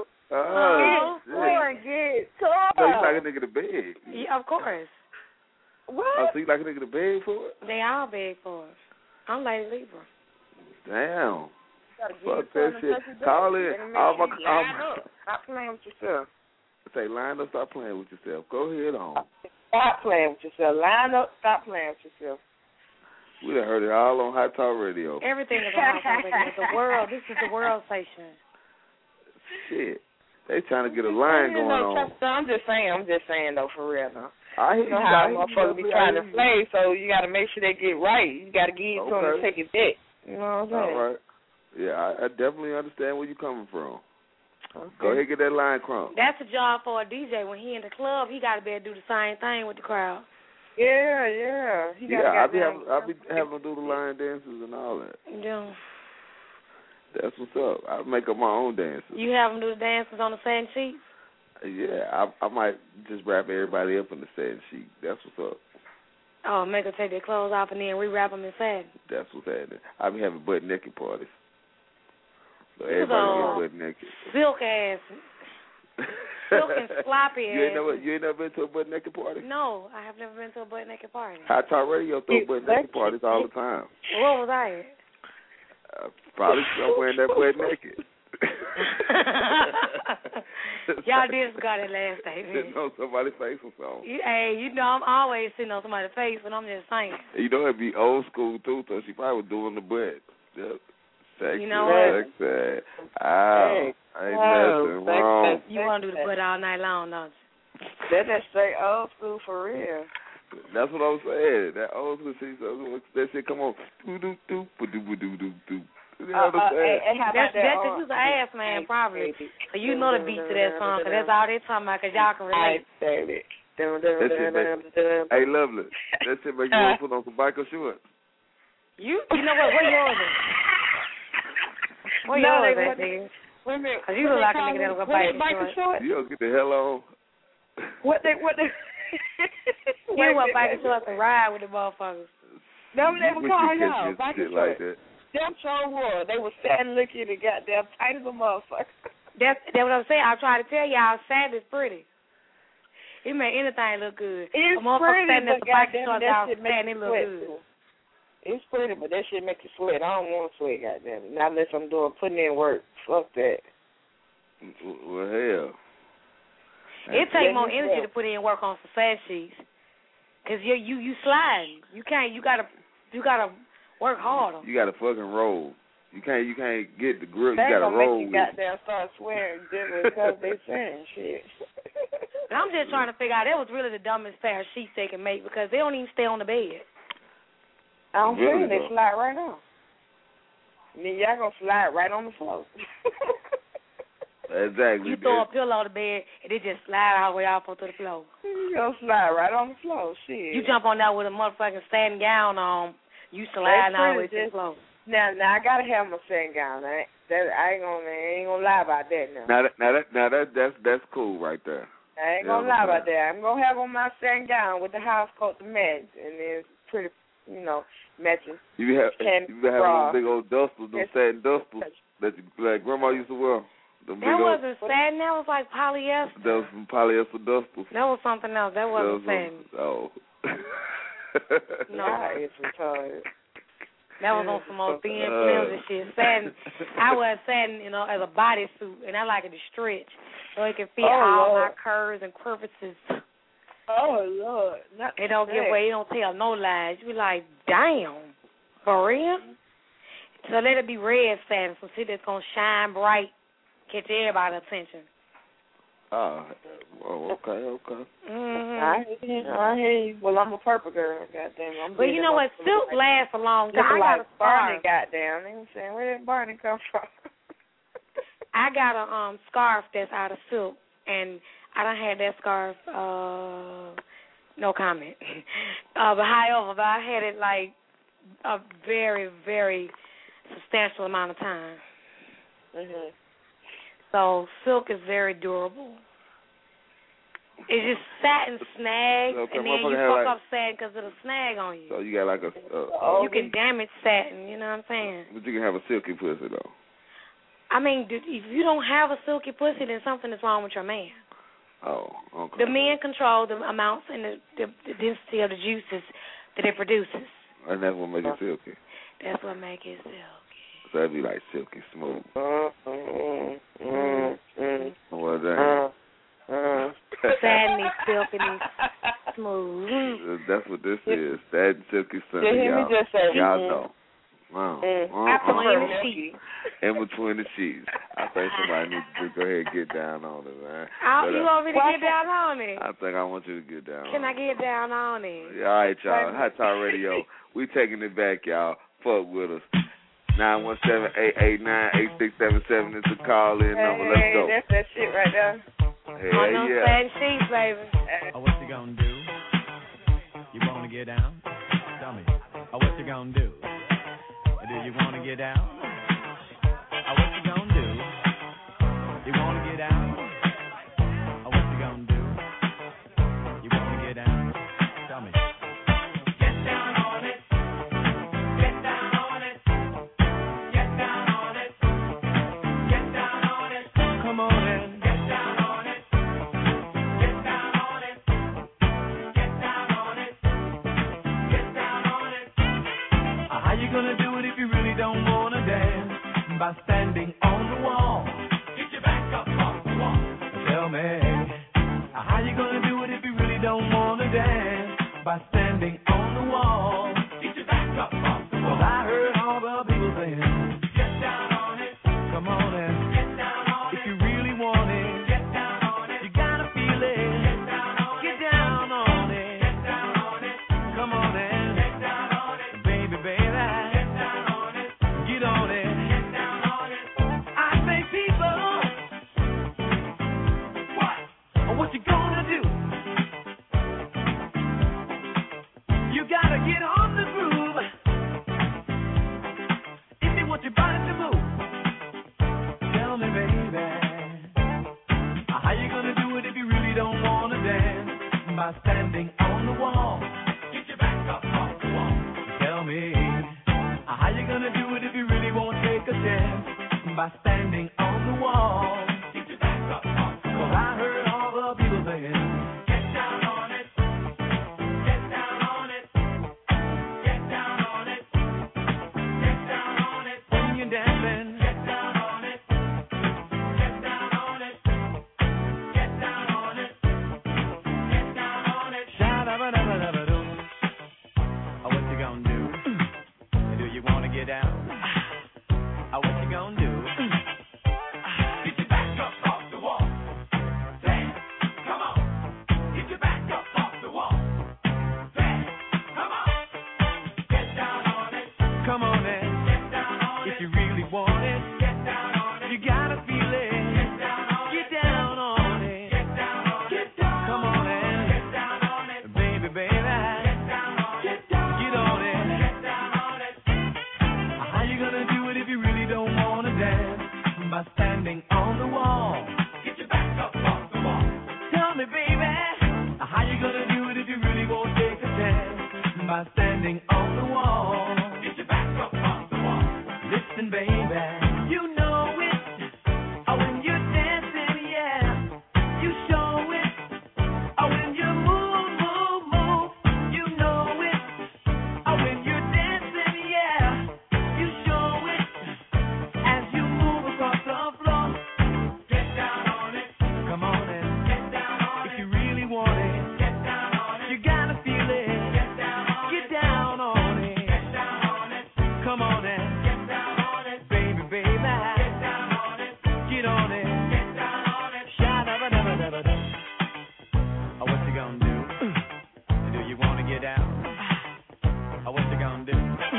Speaker 7: get tall.
Speaker 6: So you like a nigga to beg?
Speaker 5: Yeah, of course.
Speaker 7: What?
Speaker 6: Oh, so you like a nigga to beg for it?
Speaker 5: They all beg for it. I'm Lady Libra.
Speaker 6: Damn. Fuck that shit. Call in.
Speaker 7: Stop playing with yourself.
Speaker 6: Say, line up, stop playing with yourself. Go ahead on.
Speaker 7: Stop playing with yourself. Line up, stop playing with yourself.
Speaker 6: We done heard it all on Hot Talk Radio.
Speaker 5: Everything is on Hot Talk Radio. The world, this is the world station.
Speaker 6: Shit. They trying to get a line going on.
Speaker 7: I'm just saying though, for real though.
Speaker 6: I hear
Speaker 7: you know how motherfuckers be trying to play, so you got to make sure they get right. You got to give it to them to take it back. You know what I'm saying?
Speaker 6: All right. Yeah, I definitely understand where you're coming from.
Speaker 7: Okay.
Speaker 6: Go ahead and get that line crunk.
Speaker 5: That's a job for a DJ. When he in the club, he got to be able to do the same thing with the crowd.
Speaker 7: Yeah.
Speaker 6: I'll be having to do the line dances and all that.
Speaker 5: Yeah.
Speaker 6: That's what's up. I make up my own dances.
Speaker 5: You have them do the dances on the satin sheets?
Speaker 6: Yeah, I might just wrap everybody up in the satin sheet. That's what's up.
Speaker 5: Oh, make them take their clothes off and then rewrap them in satin.
Speaker 6: That's what's happening. I be having butt naked parties. So everybody get butt naked.
Speaker 5: Silk ass. Silk and sloppy.
Speaker 6: You ain't never been to a butt naked party?
Speaker 5: No, I have never been to a butt naked party.
Speaker 6: Hot Talk Radio throw butt naked parties all the time.
Speaker 5: What was I at?
Speaker 6: Probably somewhere in that butt naked.
Speaker 5: Y'all just got it last day.
Speaker 6: Sitting on somebody's face or something.
Speaker 5: Hey, you know I'm always sitting on somebody's face, but I'm just saying.
Speaker 6: You know it'd be old school too, so she probably was doing the butt. Yep. Sexy,
Speaker 5: you know what?
Speaker 6: Sexy. Ain't nothing wrong.
Speaker 5: You want to do the butt all night long, don't you?
Speaker 7: That's straight old school for real.
Speaker 6: That's what I'm saying. That old school shit, that shit come on. Do. You know what I'm saying?
Speaker 5: That's because you's an ass man, probably. So you know the beat to that song, because that's all they talking about, because y'all can relate.
Speaker 6: Hey, Lovely, that shit make you want to put on some biker shorts.
Speaker 5: You know what? Where yours is? Where yours at, nigga? Because you look like a nigga that'll go biker shorts.
Speaker 6: You don't get the hell on.
Speaker 7: What they
Speaker 5: you want biker shorts and ride with the motherfuckers.
Speaker 7: No, they were calling y'all biker shorts.
Speaker 6: Like that.
Speaker 7: Them sure were. They were standing looking and goddamn tight as a motherfucker.
Speaker 5: That's what I'm saying. I'm trying to tell y'all, sand is pretty. It make anything look good.
Speaker 7: It's
Speaker 5: pretty,
Speaker 7: but goddamn, that shit
Speaker 5: make
Speaker 7: you
Speaker 5: look good.
Speaker 7: It's pretty, but that shit make you sweat. I don't want to sweat, goddamn. Not unless I'm putting in work. Fuck that.
Speaker 6: Well, hell.
Speaker 5: It take more energy to put in work on some fat sheets, cause you sliding. You can't. You gotta work harder.
Speaker 6: You gotta fucking roll. You can't get the grip.
Speaker 7: They
Speaker 6: you gotta roll.
Speaker 7: Make you goddamn start swearing because they saying shit.
Speaker 5: I'm just trying to figure out, that was really the dumbest pair of sheets they can make, because they don't even stay on the bed.
Speaker 7: I don't really they slide right on. And then y'all gonna slide right on the floor.
Speaker 6: Exactly.
Speaker 5: You throw a pillow on the bed and it just slide all the way off onto the floor.
Speaker 7: You gonna slide right on the floor, shit.
Speaker 5: You jump on that with a motherfucking standing gown on, you slide all the way to the floor.
Speaker 7: Now I gotta have my standing gown. I ain't gonna lie about that now.
Speaker 6: That's cool right there.
Speaker 7: I ain't gonna lie about that. I'm gonna have on my standing gown with the house coat to match, and it's pretty, matching.
Speaker 6: You have those big old dusters, those satin dusters that Grandma used to wear.
Speaker 5: That wasn't satin. That was like polyester.
Speaker 6: That was some polyester dusters.
Speaker 5: That was something else. That wasn't satin.
Speaker 6: Oh.
Speaker 7: No, it's retarded.
Speaker 5: That was on some old thin films and shit. Satin. I wear satin, as a bodysuit, and I like it to stretch so it can fit all my curves and crevices.
Speaker 7: Oh, Lord.
Speaker 5: It don't give away. It don't tell no lies. You be like, damn, for real? So let it be red satin, some shit that's going to shine bright, catch everybody's attention.
Speaker 6: Oh, okay.
Speaker 5: Mm-hmm.
Speaker 7: I hear you. Well, I'm a purple girl, goddamn.
Speaker 5: But you know what? Silk lasts a long time. I got a
Speaker 7: Barney, goddamn. They were saying, where did Barney come from?
Speaker 5: I got a scarf that's out of silk, and I done had that scarf, no comment. But however, I had it like a very, very substantial amount of time.
Speaker 7: Mhm.
Speaker 5: So silk is very durable. It's just satin snag, and then you fuck up satin because it'll snag on you.
Speaker 6: So you got like
Speaker 5: you can damage satin, you know what I'm saying?
Speaker 6: But you can have a silky pussy, though.
Speaker 5: I mean, if you don't have a silky pussy, then something is wrong with your man.
Speaker 6: Oh, okay.
Speaker 5: The men control the amounts and the density of the juices that it produces.
Speaker 6: And that's what makes it silky.
Speaker 5: That's what makes it silky.
Speaker 6: So that'd be like silky smooth. What's that?
Speaker 5: Satiny, silky, smooth.
Speaker 6: That's what this is. That silky Sunday,
Speaker 7: y'all.
Speaker 6: Just say, y'all know. Wow. In between the sheets. I think somebody needs to go ahead and get down on it, man.
Speaker 5: You want me to get down on it?
Speaker 6: I think I want you to get down
Speaker 5: Can I get down on it?
Speaker 6: Yeah, all right, y'all. Hot Talk Radio. We taking it back, y'all. Fuck with us. 917-889-8677 is the call-in number. Let's go.
Speaker 7: That's that shit right there.
Speaker 5: On those sad sheets, baby.
Speaker 11: Oh, what you gonna do? You wanna get down? Tell me. Oh, what you gonna do? Do you wanna get down? Oh, what you gonna do? You wanna get down? Oh, what you gonna do? You wanna get down? Tell me. Get down on it. Get down on it. Get down on it. Get down on it. Come on in. Get down on it. gonna do it if you really don't wanna dance? By standing on the wall. Get your back up off the wall. Tell me, how you gonna do it if you really don't wanna dance? By standing on the wall. Get your back up off the wall. 'Cause I heard all the people saying, get down on it. Come on and get down on it. If you really want it, get down on it. You gotta feel it. Get down on it. Get down on it. Get down on it. Come on and get down on it. Baby, baby. Get down on it. Get on it. Get down on it. I say people, what you gonna do? You gotta get on the groove if you want your body to move. Tell me, baby, how you gonna do it if you really don't wanna dance? By standing on the wall. Get your back up off the wall. Tell me, how you gonna do it if you really won't take a chance? By standing on the wall. Get your back up off the wall. 'Cause I heard all the people saying, get down on it. Get down on it. Get down on it. Get down on it. When you're dancing, get down on it. Get down on it. Get down on it. Get down on it. Sha-da-ba-da-ba-da-ba-doo. Oh, what you gonna do? Do you wanna get down? Oh, what you gonna do? Get your back up off the wall. Dance, come on. Get your back up off the wall. Dance, come on. Get down on it. Come on and get down on it. If you really want it, get down on it. You gotta feel it. Get down on it. Get down on it. Get down on it. Get down. Come on and get down on it. Baby, baby. Get down on it. Get down. Get on it. Get down on it. How you gonna do it if you really don't wanna dance? By standing on the wall. Get your back up off the wall. Tell me, baby, how you gonna do it if you really won't take a chance? By standing on the wall. Get your back up off the wall. Listen, baby, you know it. Oh, when you're dancing, yeah, you show it. Oh, when you move, move, move, you know it. Oh, when you're dancing, yeah, you show it. As you move across the floor, get down on it. Come on and get down on it. If you really want it, get down on it. You gotta feel it. Get down on it. Get down on it. Get down on it. Come on and get down on it. Baby, baby. Get down on it. Get on it. Get down on it. Sha-da-ba-da-ba-da-ba-da. Oh, what you gonna do? Do you wanna get down? Oh, what you gonna do?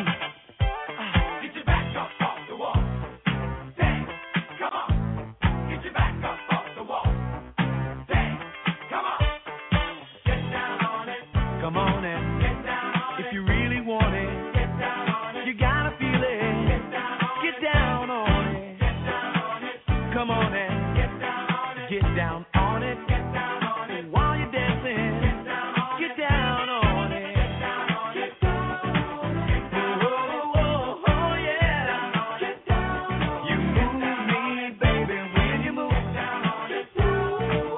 Speaker 11: Get your back up off the wall. Dance, come on. Get your back up off the wall. Dance, come on. Get down on it. Come on and get down on it. If you really want it, get down on it. You gotta feel it. Get down on it. Get down on it. Get down on it. Come on and get down on it. Get down on it. Get down on it. While you're dancing, get down on it. Get down on it. Get down on it. Get down on it. Oh, oh, oh, oh, yeah. Get down on it. You move me, baby, when you move. Get down on it. Get down on it.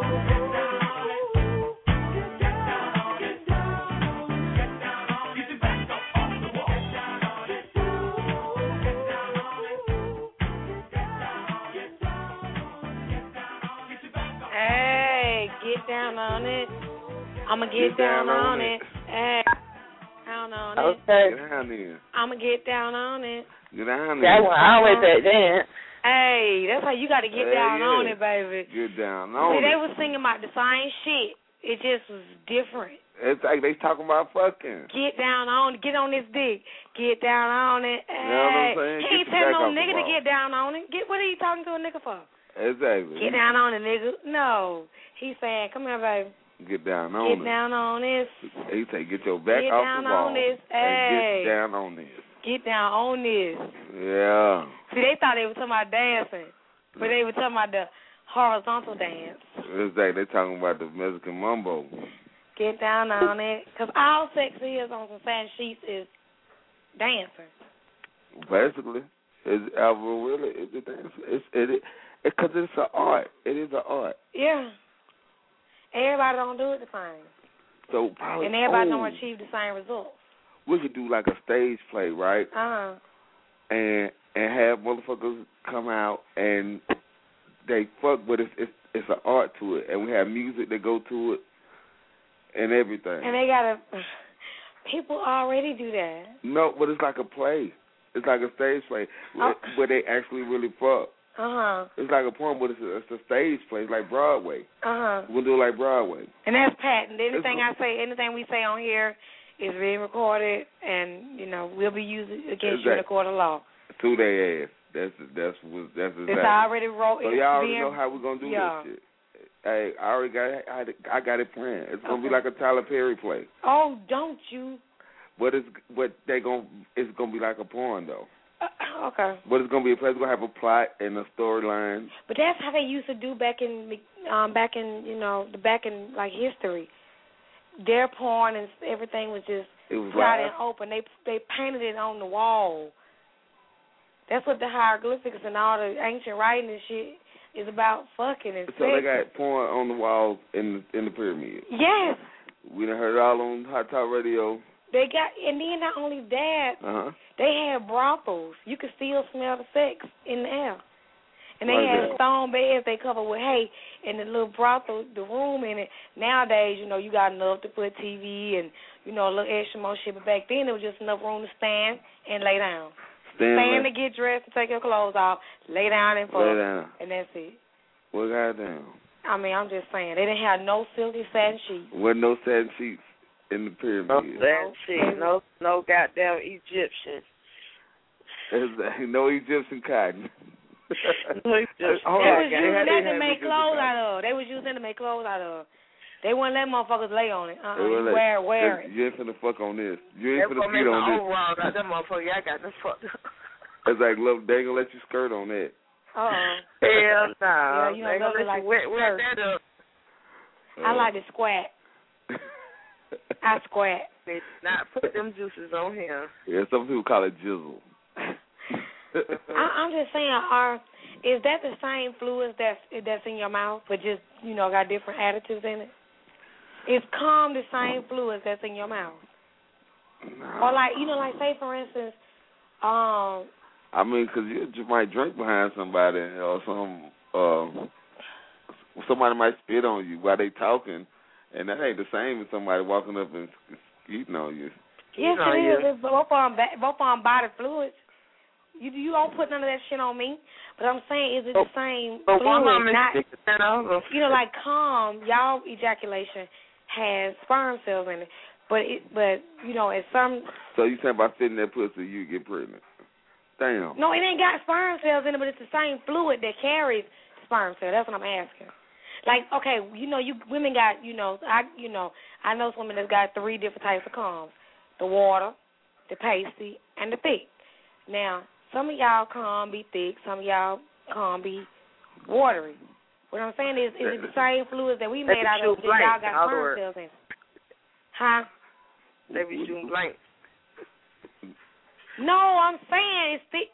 Speaker 11: Get down on it. Get down on it. Get down on it. Get your back up off the wall. Get down on it. Get down on it. Get down on it. Get down on it. Get down on it. Get down on it. Get your back up.
Speaker 5: Hey, get down on it. I'ma get down on it. Hey, down on it.
Speaker 7: Okay.
Speaker 6: Get down there.
Speaker 5: I'ma get down on it.
Speaker 6: Get down
Speaker 7: That's
Speaker 6: there.
Speaker 7: why I always say dance.
Speaker 5: Hey, that's how you got to get
Speaker 6: Hey,
Speaker 5: down
Speaker 6: yeah.
Speaker 5: on it, baby.
Speaker 6: Get down
Speaker 5: See,
Speaker 6: on
Speaker 5: they
Speaker 6: it.
Speaker 5: was singing about the same shit. It just was different.
Speaker 6: It's like they talking about fucking.
Speaker 5: Get down on it. Get on this dick. Get down on it. Hey.
Speaker 6: You know what I'm saying?
Speaker 5: He
Speaker 6: Get
Speaker 5: ain't
Speaker 6: your
Speaker 5: telling
Speaker 6: back
Speaker 5: no
Speaker 6: off the
Speaker 5: nigga to
Speaker 6: wall.
Speaker 5: get down on it. What are you talking to a nigga for?
Speaker 6: Exactly.
Speaker 5: Get down on it, nigga. No. He's saying, come here, baby.
Speaker 6: Get down on
Speaker 5: Get
Speaker 6: it.
Speaker 5: down on this.
Speaker 6: He say, get your back
Speaker 5: Get
Speaker 6: off
Speaker 5: down
Speaker 6: the wall.
Speaker 5: on this.
Speaker 6: And
Speaker 5: Hey.
Speaker 6: get down on this.
Speaker 5: Get down on this.
Speaker 6: Yeah.
Speaker 5: See, they thought they were talking about dancing, but they were talking about the horizontal dance.
Speaker 6: It's like they talking about the Mexican mambo.
Speaker 5: Get down on it. Because all sex is on some satin sheets is dancing.
Speaker 6: Basically, it's really it's a dance. Because it's an art. It is an art.
Speaker 5: Yeah. Everybody don't do it the same.
Speaker 6: So probably,
Speaker 5: and everybody don't achieve the same results.
Speaker 6: we could do like a stage play, right? And have motherfuckers come out and they fuck, but it's an art to it, and we have music that go to it and everything.
Speaker 5: And they gotta. People already do that.
Speaker 6: No, but it's like a play. It's like a stage play where they actually really fuck. It's like a poem, but it's a stage play. It's like Broadway. We'll do it like Broadway.
Speaker 5: And that's patent. Anything anything we say on here is being recorded, and we'll be using against you in the court of law.
Speaker 6: To their ass. That's exactly.
Speaker 5: It's already wrote.
Speaker 6: So y'all already know how we're gonna do this shit. Hey, I got it planned. It's gonna be like a Tyler Perry play.
Speaker 5: Oh, don't you?
Speaker 6: But it's gonna be like a porn though.
Speaker 5: Okay.
Speaker 6: But it's gonna be a play. It's gonna have a plot and a storyline.
Speaker 5: But that's how they used to do back in like history. Their porn and everything was just out and open. They painted it on the wall. That's what the hieroglyphics and all the ancient writing and shit is about, fucking and
Speaker 6: so they got porn on the walls in the pyramid.
Speaker 5: Yes.
Speaker 6: We done heard it all on Hot Talk Radio.
Speaker 5: They got, and then not only that, they had brothels. You could still smell the sex in the air. And they had stone beds they covered with hay, and the little brothel, the room in it. Nowadays, you got enough to put TV and, a little extra more shit. But back then, it was just enough room to stand and lay down. Stand to get dressed and take your clothes off, lay down and fuck, and that's it.
Speaker 6: Well, goddamn.
Speaker 5: I mean, I'm just saying. They didn't have no silky satin sheets.
Speaker 6: Wasn't no satin sheets in the pyramid.
Speaker 7: No satin sheets. No goddamn Egyptian.
Speaker 6: No Egyptian cotton.
Speaker 7: No Egyptian
Speaker 5: cotton. They was using that to make clothes out of. They was using to make clothes out of. They wouldn't let motherfuckers lay on it. Wear it.
Speaker 6: You ain't finna fuck on this. You ain't finna feed on this.
Speaker 7: Got that motherfucker. I got them fucked up.
Speaker 6: It's like, look, they ain't gonna let you skirt on that.
Speaker 7: Hell no.
Speaker 5: Yeah, they gonna
Speaker 7: let you wet that up.
Speaker 5: I like to squat. I squat.
Speaker 7: They not put them juices on him.
Speaker 6: Yeah, some people call it jizzle.
Speaker 5: I'm just saying, is that the same fluids that's in your mouth, but just, got different additives in it? Is calm the same fluids that's in your mouth?
Speaker 6: No.
Speaker 5: Or like say for instance,
Speaker 6: I mean, because you might drink behind somebody or somebody might spit on you while they talking, and that ain't the same as somebody walking up and eating on you.
Speaker 5: Yes, it is. It's both on body fluids. You don't put none of that shit on me. But I'm saying, is it the same fluid? Not, like calm, y'all ejaculation has sperm cells in it. But at some...
Speaker 6: So you saying by fitting that pussy, you get pregnant? Damn.
Speaker 5: No, it ain't got sperm cells in it, but it's the same fluid that carries sperm cells. That's what I'm asking. Like, okay, you women got, I know some women that's got 3 different types of calms. The water, the pasty, and the thick. Now, some of y'all calm be thick, some of y'all calm be watery. What I'm saying is it the same fluids that we made out of that y'all got sperm cells in? Huh?
Speaker 7: They be shooting blank.
Speaker 5: No, I'm saying it's thick.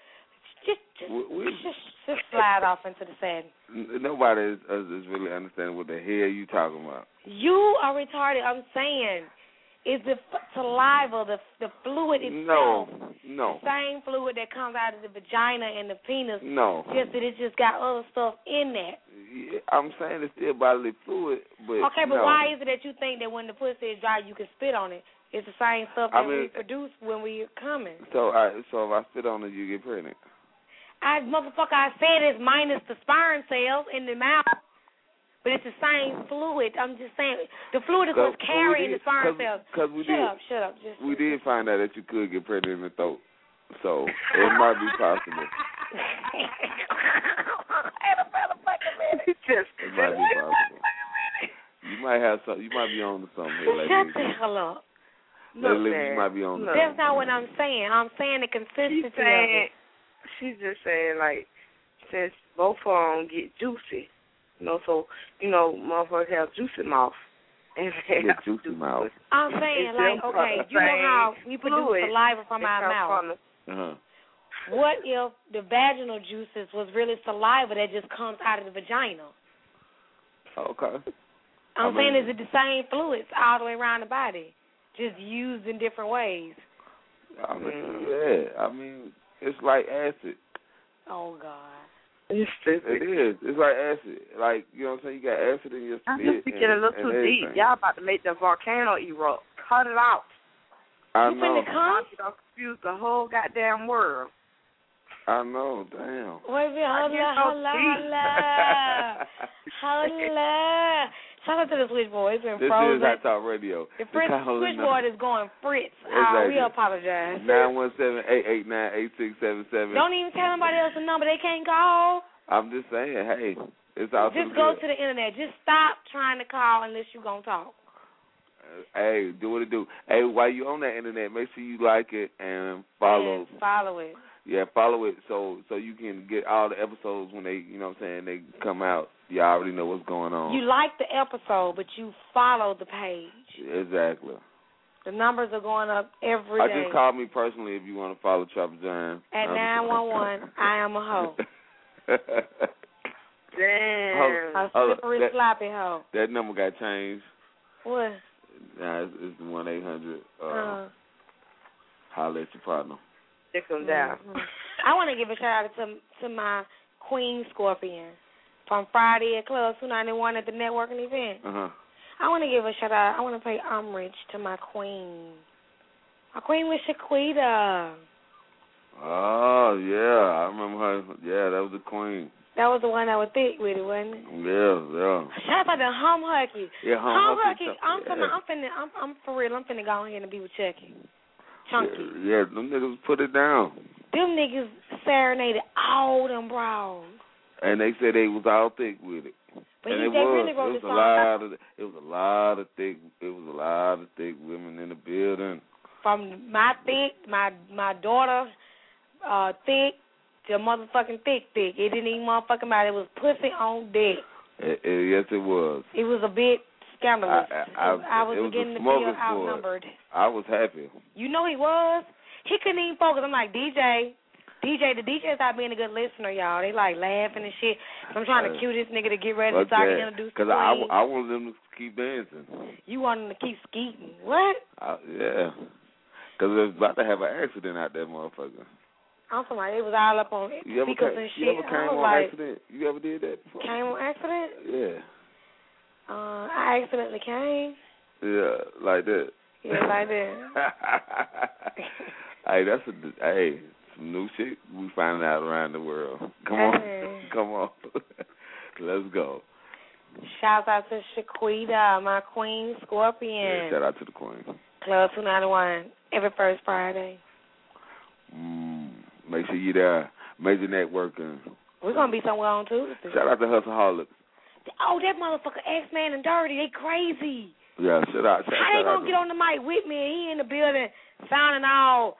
Speaker 5: Just slide off into the sand.
Speaker 6: Nobody is really understanding what the hell you talking about.
Speaker 5: You are retarded. I'm saying, is the saliva, the fluid itself,
Speaker 6: no,
Speaker 5: the same fluid that comes out of the vagina and the penis?
Speaker 6: No.
Speaker 5: Just that it just got other stuff in that.
Speaker 6: Yeah, I'm saying it's still bodily fluid, but
Speaker 5: okay, but why is it that you think that when the pussy is dry, you can spit on it? It's the same stuff that we produce when we coming.
Speaker 6: So if I spit on it, you get pregnant.
Speaker 5: I said it's minus the sperm cells in the mouth, but it's the same fluid. I'm just saying the fluid is what's carrying the sperm cells. Shut up.
Speaker 6: We did find out that you could get pregnant in the throat, so it might be possible. It might be possible. You might have something. You might be on to something here, ladies.
Speaker 5: Shut the hell up.
Speaker 6: You might be on to something.
Speaker 5: That's not what I'm saying. I'm saying the consistency of it.
Speaker 7: She's just saying, like, since both of them get juicy, so, motherfuckers have juicy mouth. And they have
Speaker 6: juicy mouth.
Speaker 5: I'm saying, like, okay, you know how we produce saliva from our mouth.
Speaker 6: Uh-huh.
Speaker 5: What if the vaginal juices was really saliva that just comes out of the vagina?
Speaker 6: Okay.
Speaker 5: I'm saying, is it the same fluids all the way around the body? just used in different ways.
Speaker 6: I mean, it's like acid.
Speaker 5: Oh, God.
Speaker 7: It's stupid.
Speaker 6: It is. It's like acid. Like, you know what I'm saying? You got acid in your spit.
Speaker 7: I'm just getting a little too deep. Y'all about to make the volcano erupt. Cut it out.
Speaker 6: I
Speaker 5: you
Speaker 6: know.
Speaker 5: You
Speaker 7: don't confuse the whole goddamn world.
Speaker 6: I know. Damn.
Speaker 5: Wait a minute. Holla. Shout out to the switchboard. It's been frozen.
Speaker 6: This is Hot Talk Radio.
Speaker 5: The switchboard is going Fritz.
Speaker 6: Exactly.
Speaker 5: We apologize.
Speaker 6: 917-889-8677.
Speaker 5: Don't even tell anybody else the number. They can't call.
Speaker 6: I'm just saying, hey, it's out.
Speaker 5: Just go to the internet. Just stop trying to call unless you're going to talk.
Speaker 6: Hey, do what it do. Hey, while you on that internet, make sure you like it and follow.
Speaker 5: Yes, follow it.
Speaker 6: Yeah, follow it so you can get all the episodes when they, you know what I'm saying, they come out. You already know what's going on.
Speaker 5: You like the episode, but you follow the page.
Speaker 6: Exactly.
Speaker 5: The numbers are going up every day.
Speaker 6: Just call me personally if you want to follow Trapper John.
Speaker 5: At 911, I am a hoe.
Speaker 7: Damn.
Speaker 5: A slippery, sloppy hoe.
Speaker 6: That number got changed.
Speaker 5: What?
Speaker 6: Nah, it's the 1-800. Holler at your partner.
Speaker 7: Stick them down.
Speaker 5: I want to give a shout out to my Queen Scorpion from Friday at Club 291 at the networking event. I want to give a shout out. I want to pay homage to my queen. My queen was Shaquita.
Speaker 6: Oh, yeah. I remember her. Yeah, that was the queen.
Speaker 5: That was the one that was thick with it, wasn't it?
Speaker 6: Yeah.
Speaker 5: Shout out to Hum Hucky.
Speaker 6: Yeah, Hum Hucky.
Speaker 5: I'm for real. I'm finna go ahead and be with Chucky. Chunky.
Speaker 6: Yeah, them niggas put it down.
Speaker 5: Them niggas serenaded all them bras.
Speaker 6: And they said they was all thick with it.
Speaker 5: But
Speaker 6: and
Speaker 5: they really wrote the song.
Speaker 6: It was a lot of thick women in the building.
Speaker 5: From my daughter, thick to motherfucking thick. It didn't even motherfucking matter. It was pussy on deck.
Speaker 6: Yes, it was.
Speaker 5: It was a bit scandalous. I was beginning to feel outnumbered.
Speaker 6: I was happy.
Speaker 5: You know he was. He couldn't even focus. I'm like, the DJ's not being a good listener, y'all. They like laughing and shit. So I'm trying to cue this nigga to get ready so I can introduce the queen.
Speaker 6: Because I wanted them to keep dancing.
Speaker 5: You want them to keep skeeting. What?
Speaker 6: Yeah. Because they was about to have an accident out there, motherfucker.
Speaker 5: I'm talking it was all up on speakers and shit.
Speaker 6: You ever came on accident? You ever did that before?
Speaker 5: Came on accident?
Speaker 6: Yeah.
Speaker 5: I accidentally came.
Speaker 6: Yeah, like that.
Speaker 5: Yeah, like that.
Speaker 6: Hey, some new shit we finding out around the world. Come on. Let's go.
Speaker 5: Shout out to Shaquita, my queen Scorpion.
Speaker 6: Yeah, shout out to the queen.
Speaker 5: Club 291, every first Friday.
Speaker 6: Make sure you're there. Major networking.
Speaker 5: We're going to be somewhere on Tuesday.
Speaker 6: Shout out to Hustleholics.
Speaker 5: Oh, that motherfucker X-Man and Dirty, they crazy.
Speaker 6: Yeah, shout out.
Speaker 5: How they going to get on the mic with me and he in the building sounding all,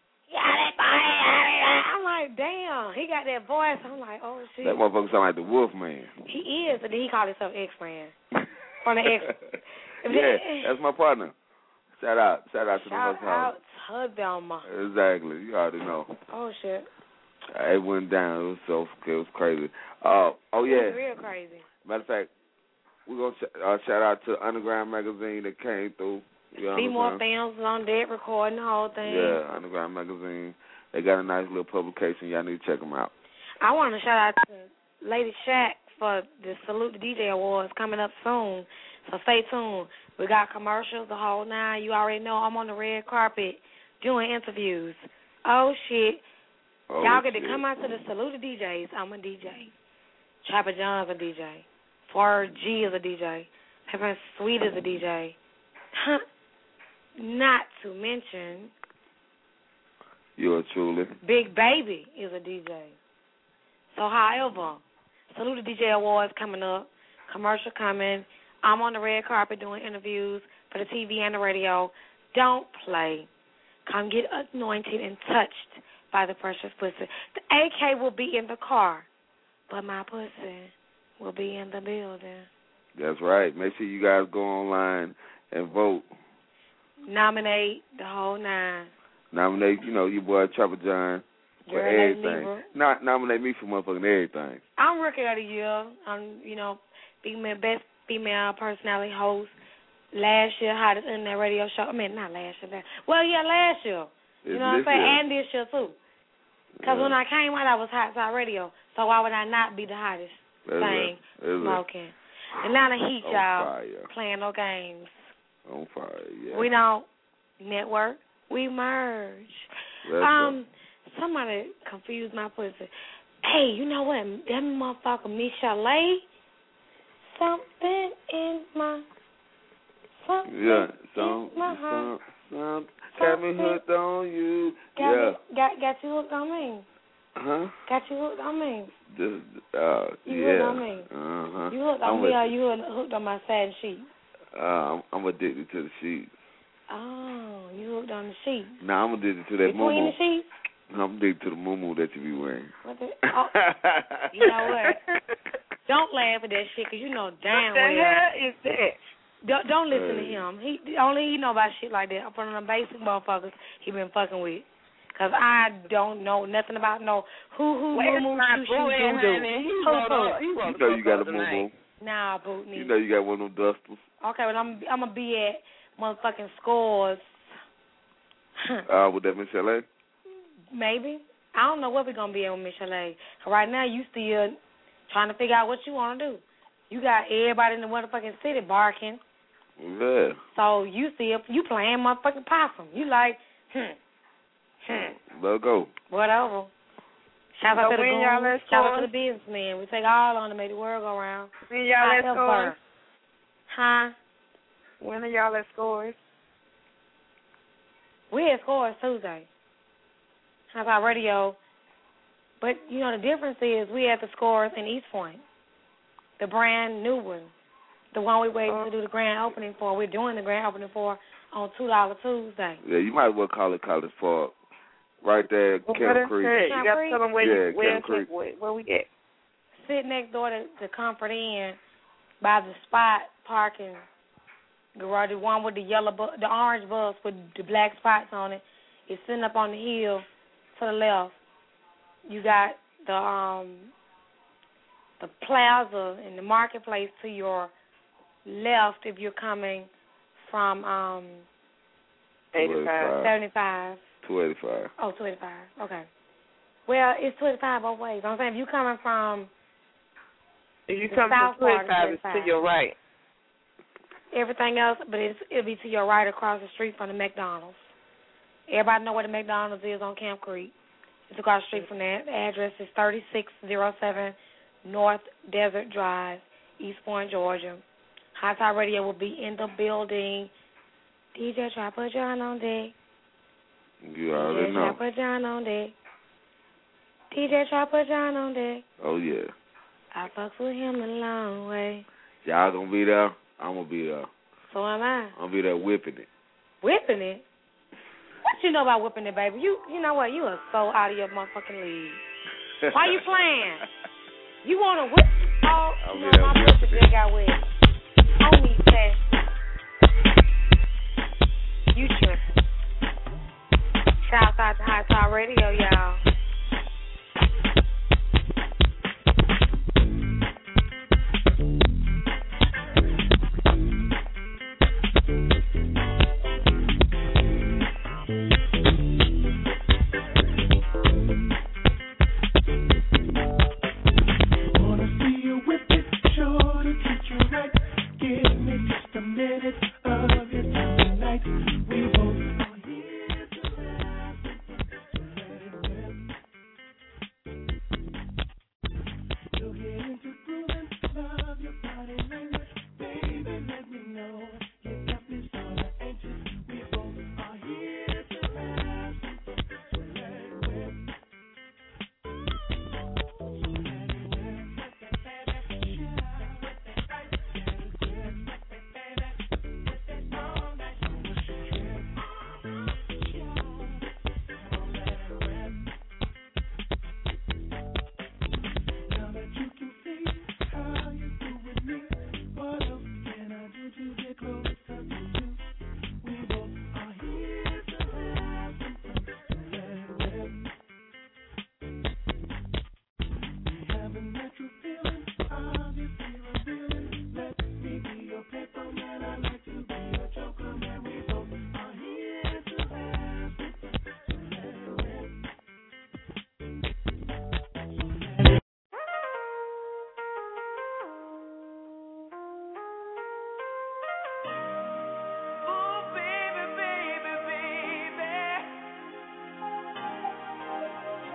Speaker 5: I'm like, damn, he got that voice. I'm like, oh, shit.
Speaker 6: That motherfucker sound like the Wolf Man.
Speaker 5: He is, and then he called himself X-Man. From the X.
Speaker 6: Yeah, that's my partner. Shout out to the Hustleholics.
Speaker 5: Shout out to them.
Speaker 6: Exactly. You already know.
Speaker 5: Oh, shit.
Speaker 6: It went down. It was crazy. Oh, yeah.
Speaker 5: It was real crazy.
Speaker 6: Matter of fact, we're going to shout out to Underground Magazine that came through.
Speaker 5: See more films on deck recording the whole thing.
Speaker 6: Yeah, Underground Magazine. They got a nice little publication. Y'all need to check them out.
Speaker 5: I want to shout out to Lady Shack for the Salute the DJ Awards coming up soon. So stay tuned. We got commercials, the whole nine. You already know I'm on the red carpet doing interviews. Oh, shit. Y'all get to come out to the Salute the DJs. I'm a DJ. Trapper John's a DJ. 4G is a DJ. Pepper Sweet is a DJ. Not to mention,
Speaker 6: yours truly,
Speaker 5: Big Baby is a DJ. So, however, Salute the DJ Awards coming up, commercial coming. I'm on the red carpet doing interviews for the TV and the radio. Don't play. Come get anointed and touched by the precious pussy. The AK will be in the car, but my pussy will be in the building.
Speaker 6: That's right. Make sure you guys go online and vote.
Speaker 5: Nominate the whole nine.
Speaker 6: Nominate, your boy Trapper John for everything. Nominate me for motherfucking everything.
Speaker 5: I'm Rookie of the Year. I'm, best female personality host last year hottest internet radio show. I mean, not last year. Last year. You know what I'm saying? And this year, too. Because when I came out, I was Hot Side Radio. So why would I not be the hottest thing smoking? Atlanta Heat, y'all. Playing no games.
Speaker 6: On fire, yeah.
Speaker 5: We don't network. We merge. Somebody confused my pussy. Hey, you know what? That motherfucker, Michelle, something in my... Something
Speaker 6: got me hooked on you.
Speaker 5: Got you hooked on me. Got you hooked on me. You hooked on me. You hooked on me, or you hooked on my satin sheets?
Speaker 6: I'm addicted to the sheets.
Speaker 5: Oh, you hooked on the sheets.
Speaker 6: Nah, I'm addicted to that
Speaker 5: moo-moo. Between the sheets?
Speaker 6: I'm addicted to the moo-moo that you be wearing.
Speaker 5: You know what? Don't laugh at that shit, because you know damn well.
Speaker 7: What the hell is that?
Speaker 5: Don't listen to him. He know about shit like that. Up on the basic motherfuckers he been fucking with. Because I don't know nothing about who moo-moo do.
Speaker 6: You know you got a moo-moo.
Speaker 5: Nah, Bootney.
Speaker 6: You know you got one of them dusters.
Speaker 5: Okay, well, I'm going to be at motherfucking Scores.
Speaker 6: With that Michelle?
Speaker 5: Maybe. I don't know what we're going to be at with Michelle. Right now, you still trying to figure out what you want to do. You got everybody in the motherfucking city barking.
Speaker 6: Yeah.
Speaker 5: So you playing motherfucking possum. You like,
Speaker 6: Let go.
Speaker 5: Whatever. Shout out to the goons. Shout out to the businessmen. We take all on to make the world go round.
Speaker 7: When y'all at Scores?
Speaker 5: Huh?
Speaker 7: When are y'all at Scores?
Speaker 5: We at Scores Tuesday. High Top Radio. But, you know, the difference is we at the Scores in East Point. The brand new one. The one we waiting to do the grand opening for. We're doing the grand opening for on $2 Tuesday.
Speaker 6: Yeah, you might as well call it College Park. Right there at Camp Creek.
Speaker 7: You got to tell them where we at.
Speaker 5: Sit next door to Comfort Inn by the spot parking garage, the one with the orange bus with the black spots on it. It's sitting up on the hill to the left. You got the plaza and the marketplace to your left if you're coming from 75.
Speaker 6: 285.
Speaker 5: Oh, 285. Okay. Well, it's 285 both ways. I'm saying if you're coming from
Speaker 7: south part, it's to your right.
Speaker 5: Everything else, but it'll be to your right across the street from the McDonald's. Everybody know where the McDonald's is on Camp Creek. It's across the street from that. The address is 3607 North Desert Drive, East Point, Georgia. High Top Radio will be in the building. DJ Trapper John on deck.
Speaker 6: You already know.
Speaker 5: DJ Trapper John on deck. DJ Trapper John on deck.
Speaker 6: Oh, yeah.
Speaker 5: I fucks with him a long way.
Speaker 6: Y'all gonna be there? I'm gonna be there.
Speaker 5: So am I.
Speaker 6: I'm gonna be there whipping it.
Speaker 5: Whipping it? What you know about whipping it, baby? You know what? You are so out of your motherfucking league. Why you playing? You want to whip? Oh, you know my pussy just got wet. On me, Pat. You tripping. Shout out to High Top Radio, y'all.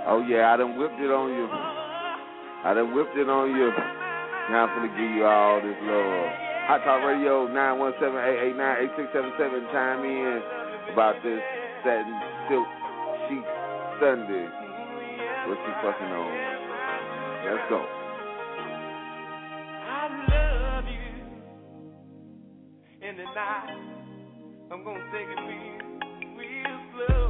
Speaker 6: Oh, yeah, I done whipped it on you. Now I'm going to give you all this love. Hot Talk Radio, 917-889-8677. Chime in about this satin silk sheet Sunday. What you fucking on? Let's go.
Speaker 8: I love you. In the night, I'm going to take it real slow.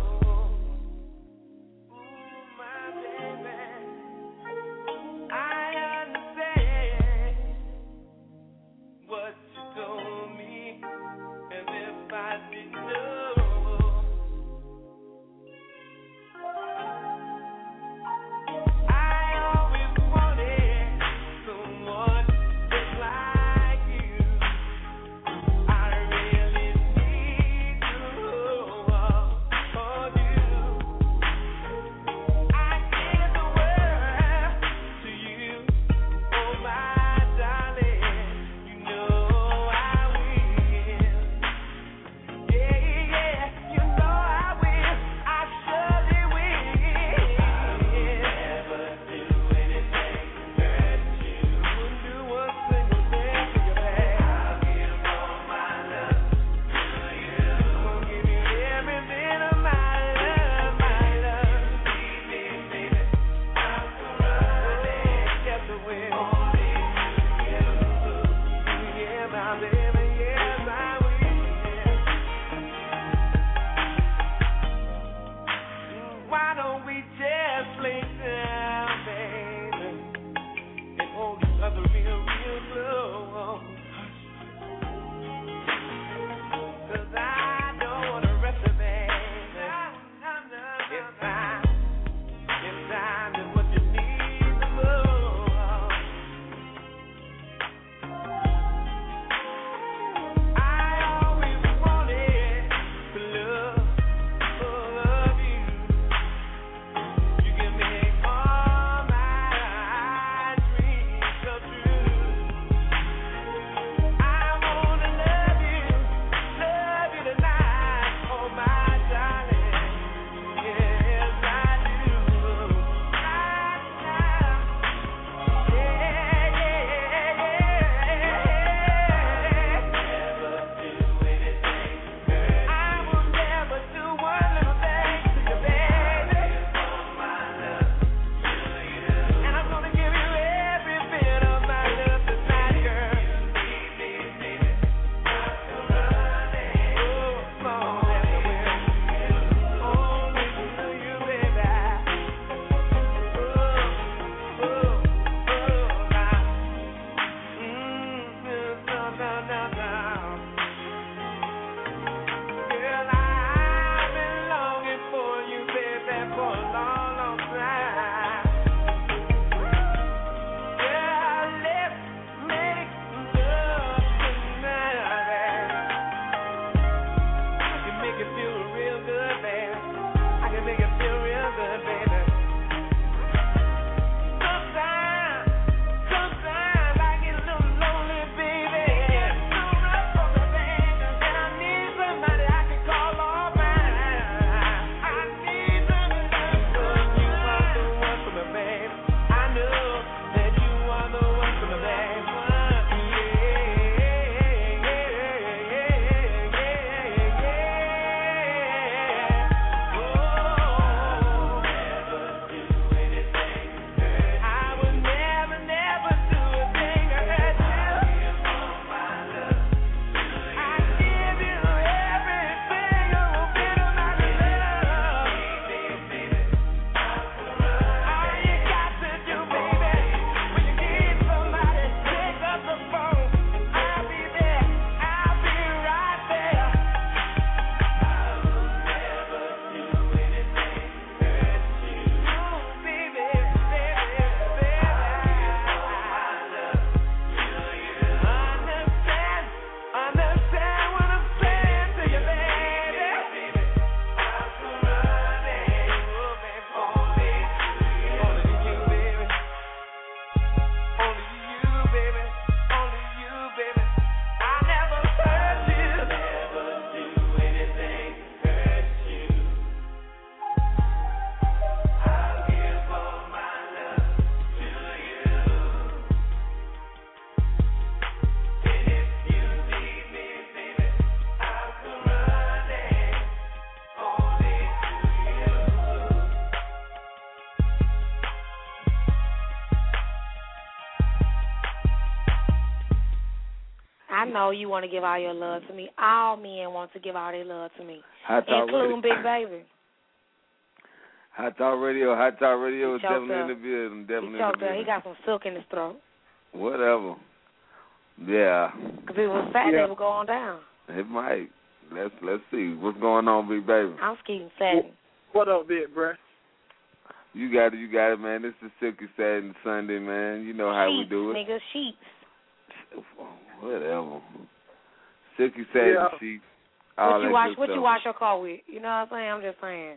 Speaker 5: know you want to give all your love to me. All men want to give all their love to me,
Speaker 6: Radio.
Speaker 5: including Big Baby.
Speaker 6: Hot Talk Radio is definitely in the building. Definitely in the building.
Speaker 5: He got some silk in his throat.
Speaker 6: Whatever. Yeah.
Speaker 5: Because if it was fat, it would go on down.
Speaker 6: It might. Let's see. What's going on, Big Baby?
Speaker 5: I'm skeeting satin.
Speaker 12: What up, big bruh?
Speaker 6: You got it, man. This is Silky Satin Sunday, man. You know how we do it.
Speaker 5: Nigga, sheets.
Speaker 6: Whatever. Silky Satin sheets.
Speaker 5: What you wash your car with? You know what I'm saying? I'm just saying.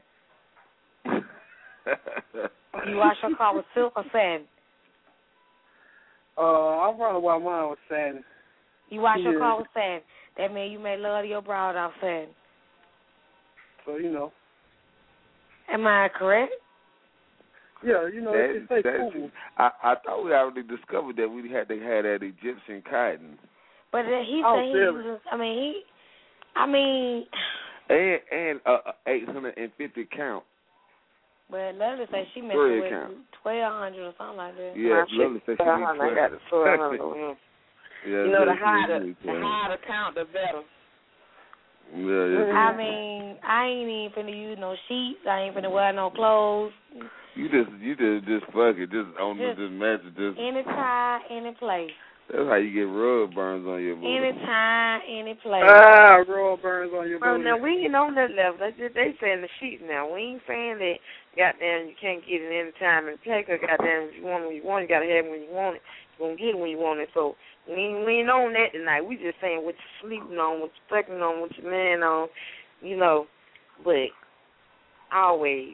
Speaker 5: You wash your car with silk or satin?
Speaker 12: I probably wash mine with satin.
Speaker 5: You wash your car with satin. That means you made love to your broad off satin.
Speaker 12: So, you know.
Speaker 5: Am I correct?
Speaker 12: Yeah, you know, it's cool.
Speaker 6: I thought we already discovered that they had that Egyptian cotton.
Speaker 5: But he said he uses,
Speaker 6: and 850 count.
Speaker 5: But Lovely said she messed with 1,200 or something like that.
Speaker 6: Yeah, Lovely said she needs
Speaker 7: 1,200. You know, the higher the count, the better.
Speaker 6: Yeah.
Speaker 5: I ain't even finna use no sheets. I ain't finna wear no clothes.
Speaker 6: You just fuck it. Just match it.
Speaker 5: Any time, any place.
Speaker 6: That's how you get rug burns on your booty.
Speaker 5: Anytime, any place.
Speaker 12: Rug burns on your booty.
Speaker 7: Now, we ain't on that level. They saying the sheets now. We ain't saying that, goddamn, you can't get it any time and place. Because, goddamn, if you want it when you want it, you got to have it when you want it. You're going to get it when you want it. So, we ain't on that tonight. We just saying what you're sleeping on, what you're fucking on, what you're laying on, you know. But always.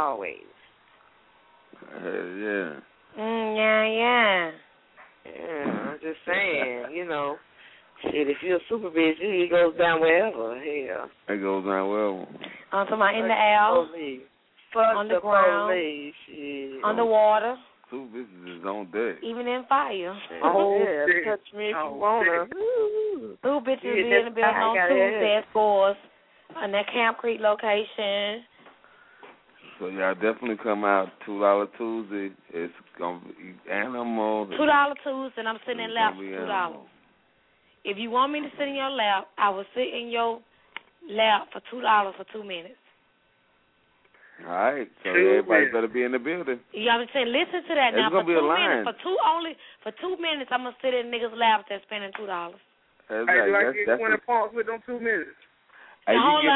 Speaker 6: Yeah.
Speaker 5: Yeah.
Speaker 7: Yeah, I'm just saying, you know. Shit, if you're a super bitch, it goes down wherever. Hell.
Speaker 6: It goes down wherever.
Speaker 5: I'm talking about in the air. On the ground.
Speaker 7: Shit.
Speaker 5: On the water.
Speaker 6: Two bitches is on deck.
Speaker 5: Even in fire.
Speaker 7: Touch me if you wanna.
Speaker 5: Two bitches be in the building on Tuesday at Scores on that Camp Creek location.
Speaker 6: So y'all definitely come out $2 Tuesday. It's gonna be animal.
Speaker 5: $2 Tuesday, and I'm sitting in lap for $2. If you want me to sit in your lap, I will sit in your lap for $2 for 2 minutes.
Speaker 6: All right, so everybody better be in the building.
Speaker 5: You know what I'm saying? Listen to that now.
Speaker 6: For 2 minutes,
Speaker 5: for 2 minutes, I'm gonna sit in niggas' laps that's spending $2.
Speaker 12: Hey, do I get 20 points with them 2 minutes?
Speaker 6: Hey,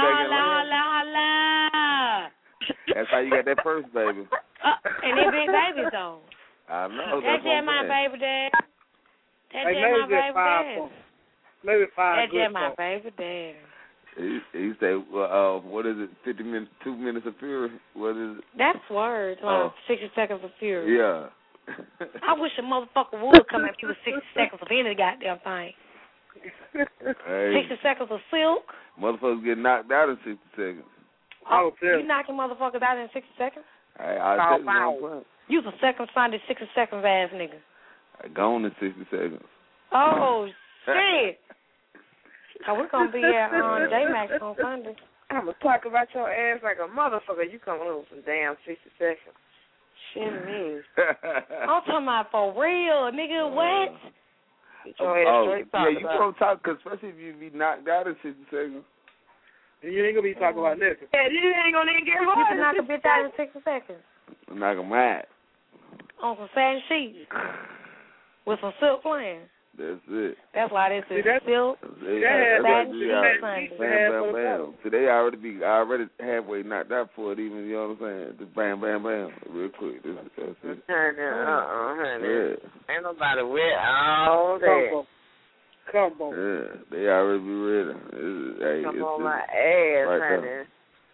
Speaker 5: Holla.
Speaker 6: That's how you got that first baby.
Speaker 5: And they big babies though.
Speaker 6: I know.
Speaker 5: That's just my baby dad. That's just my baby dad.
Speaker 12: Maybe 5.
Speaker 5: That's just my baby dad.
Speaker 6: He said, what is it, 50 minutes, 2 minutes of fury? What is it?
Speaker 5: That's words, 60 seconds of fury.
Speaker 6: Yeah.
Speaker 5: I wish a motherfucker would come at you with 60 seconds of any goddamn thing.
Speaker 6: Hey.
Speaker 5: 60 seconds of silk.
Speaker 6: Motherfuckers get knocked out in 60 seconds.
Speaker 5: You knocking motherfuckers out in 60 seconds?
Speaker 6: I'll tell you.
Speaker 5: You's a second Sunday 60 seconds ass nigga.
Speaker 6: Gone in 60 seconds.
Speaker 5: Oh, shit. So we're going to be at J-Max on Sunday.
Speaker 7: I'm going to talk about your ass like a motherfucker. You coming over some damn 60 seconds. Shit me.
Speaker 5: I'm talking about for real, nigga. What?
Speaker 7: Get your ass straight
Speaker 6: you don't talk, because especially if you be knocked out in 60 seconds.
Speaker 12: You ain't going to be talking about nothing.
Speaker 7: Yeah, you ain't going to even get hard.
Speaker 5: You can knock a bitch out in 60 seconds.
Speaker 6: Knock them out.
Speaker 5: On some satin sheets. With some silk playing.
Speaker 6: That's it.
Speaker 5: That's why this is silk.
Speaker 6: Satin sheets. Bam. So they already halfway knocked out for it, even, you know what I'm saying? Just bam, real quick. That's it.
Speaker 7: Honey.
Speaker 6: Yeah.
Speaker 7: Ain't nobody wet all day.
Speaker 12: Come on.
Speaker 6: Yeah, they already be ready.
Speaker 7: Come on my ass, honey.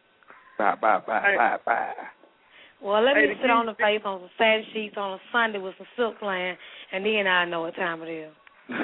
Speaker 6: Bye.
Speaker 5: Well, let me sit on the face on some satin sheets on a Sunday with some silk playing, and then I know what time it is.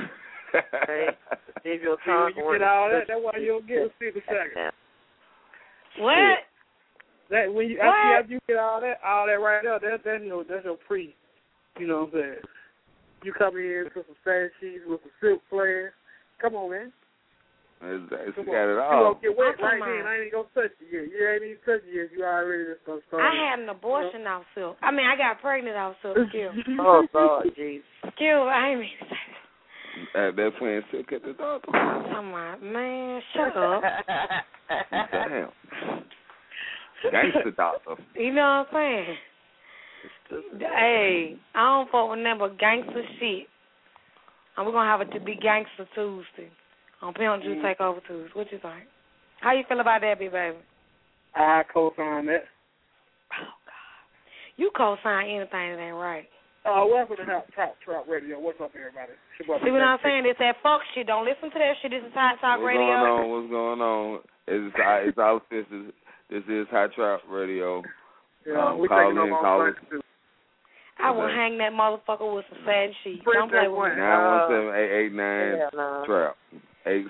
Speaker 7: If you'll
Speaker 12: when you get all that, that's why you'll get 60 seconds.
Speaker 5: What?
Speaker 12: That when you after you get all that right there, that's your pre. You know what I'm saying? You come in with some satin sheets with some silk playing. Come on, man.
Speaker 6: It's got it all.
Speaker 12: You gonna get wet right then. I ain't gonna touch you yet. You ain't even touch you yet. You already just gonna start.
Speaker 5: I had an abortion off silk. I got pregnant off silk.
Speaker 7: Oh, God, jeez.
Speaker 5: I ain't mean to say that.
Speaker 6: They're playing Silk at the doctor.
Speaker 5: Come on, man, shut up.
Speaker 6: Damn. Gangster doctor.
Speaker 5: You know what I'm saying? Hey, I don't fuck with nothing but gangster shit. And we're going to have it to be Gangster Tuesday on Pimp Juice Takeover Tuesday. What you think? How you feel about that, baby?
Speaker 12: I co-sign that.
Speaker 5: Oh, God. You co-sign anything that ain't right.
Speaker 12: Welcome to Hot Top Trap Radio. What's up, everybody?
Speaker 5: See what I'm saying? It's that fuck shit. Don't listen to that shit. This is Hot Talk Radio.
Speaker 6: What's going on? It's all sisters. This is Hot Trap Radio.
Speaker 12: Yeah, we taking them on too.
Speaker 5: I will hang that motherfucker with some sad sheets. Don't play with me.
Speaker 6: 917-889 Trap. 8.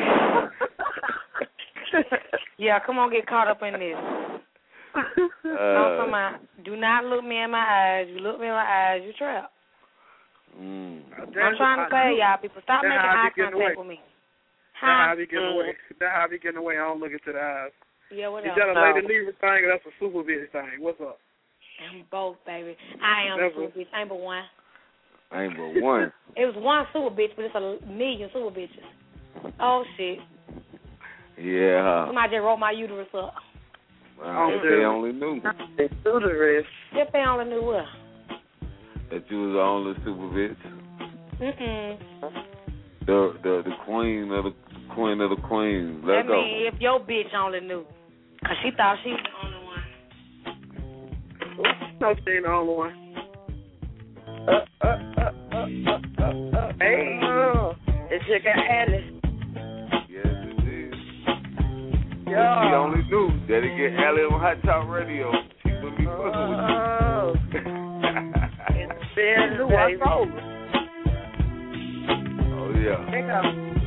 Speaker 5: Yeah, come on, get caught up in this. Do not look me in my eyes. You look me in my eyes, you trap. I'm trying to say, y'all people, stop making eye contact with me.
Speaker 12: That's how they getting away. I don't look into the eyes.
Speaker 5: Yeah, whatever.
Speaker 12: Is that a lady leaver thing or that's a super bitch thing? What's up?
Speaker 5: I'm both, baby. I am a super bitch. I ain't but one.
Speaker 6: I ain't but one.
Speaker 5: It was one super bitch, but it's a million super bitches. Oh, shit.
Speaker 6: Yeah.
Speaker 5: Somebody just rolled my uterus up.
Speaker 6: If they only knew.
Speaker 12: Uterus.
Speaker 5: If they only knew what?
Speaker 6: That you was the only super bitch. The queen of the queens. Let's go.
Speaker 5: I mean, if your bitch only knew. Because she thought she was the only one.
Speaker 12: No, she ain't the only one. Hey.
Speaker 7: It's your guy Alice.
Speaker 6: Yes, it is. If she only knew that it get Allie on Hot Top Radio, she would be fucking with you.
Speaker 7: It's
Speaker 12: I told her.
Speaker 6: Oh, yeah.
Speaker 7: Pick up.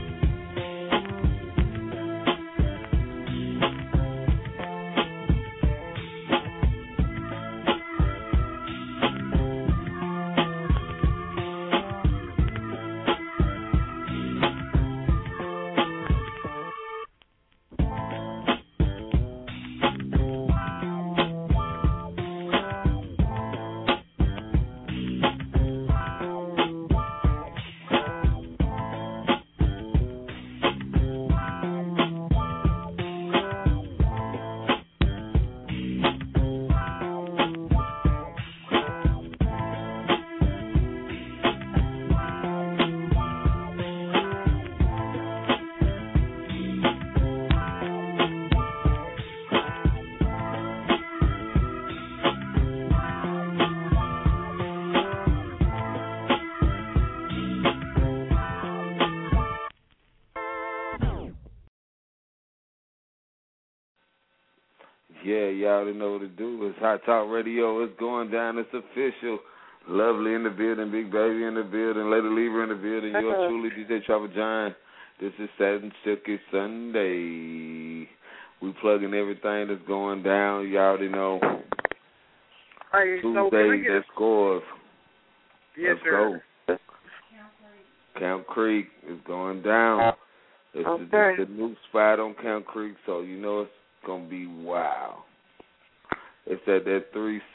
Speaker 6: Yeah, y'all already know what to do. It's Hot Talk Radio. It's going down. It's official. Lovely in the building. Big Baby in the building. Lady Lever in the building. Yours truly, DJ Travel John. This is Saturday Silky Sunday. We plugging everything that's going down. You already know.
Speaker 12: Hey,
Speaker 6: Tuesday, that scores.
Speaker 12: Yes,
Speaker 6: Let's
Speaker 12: sir.
Speaker 6: go. Camp Creek is going down. It's the new spot on Camp Creek, so you know it's going to be wild. It's at that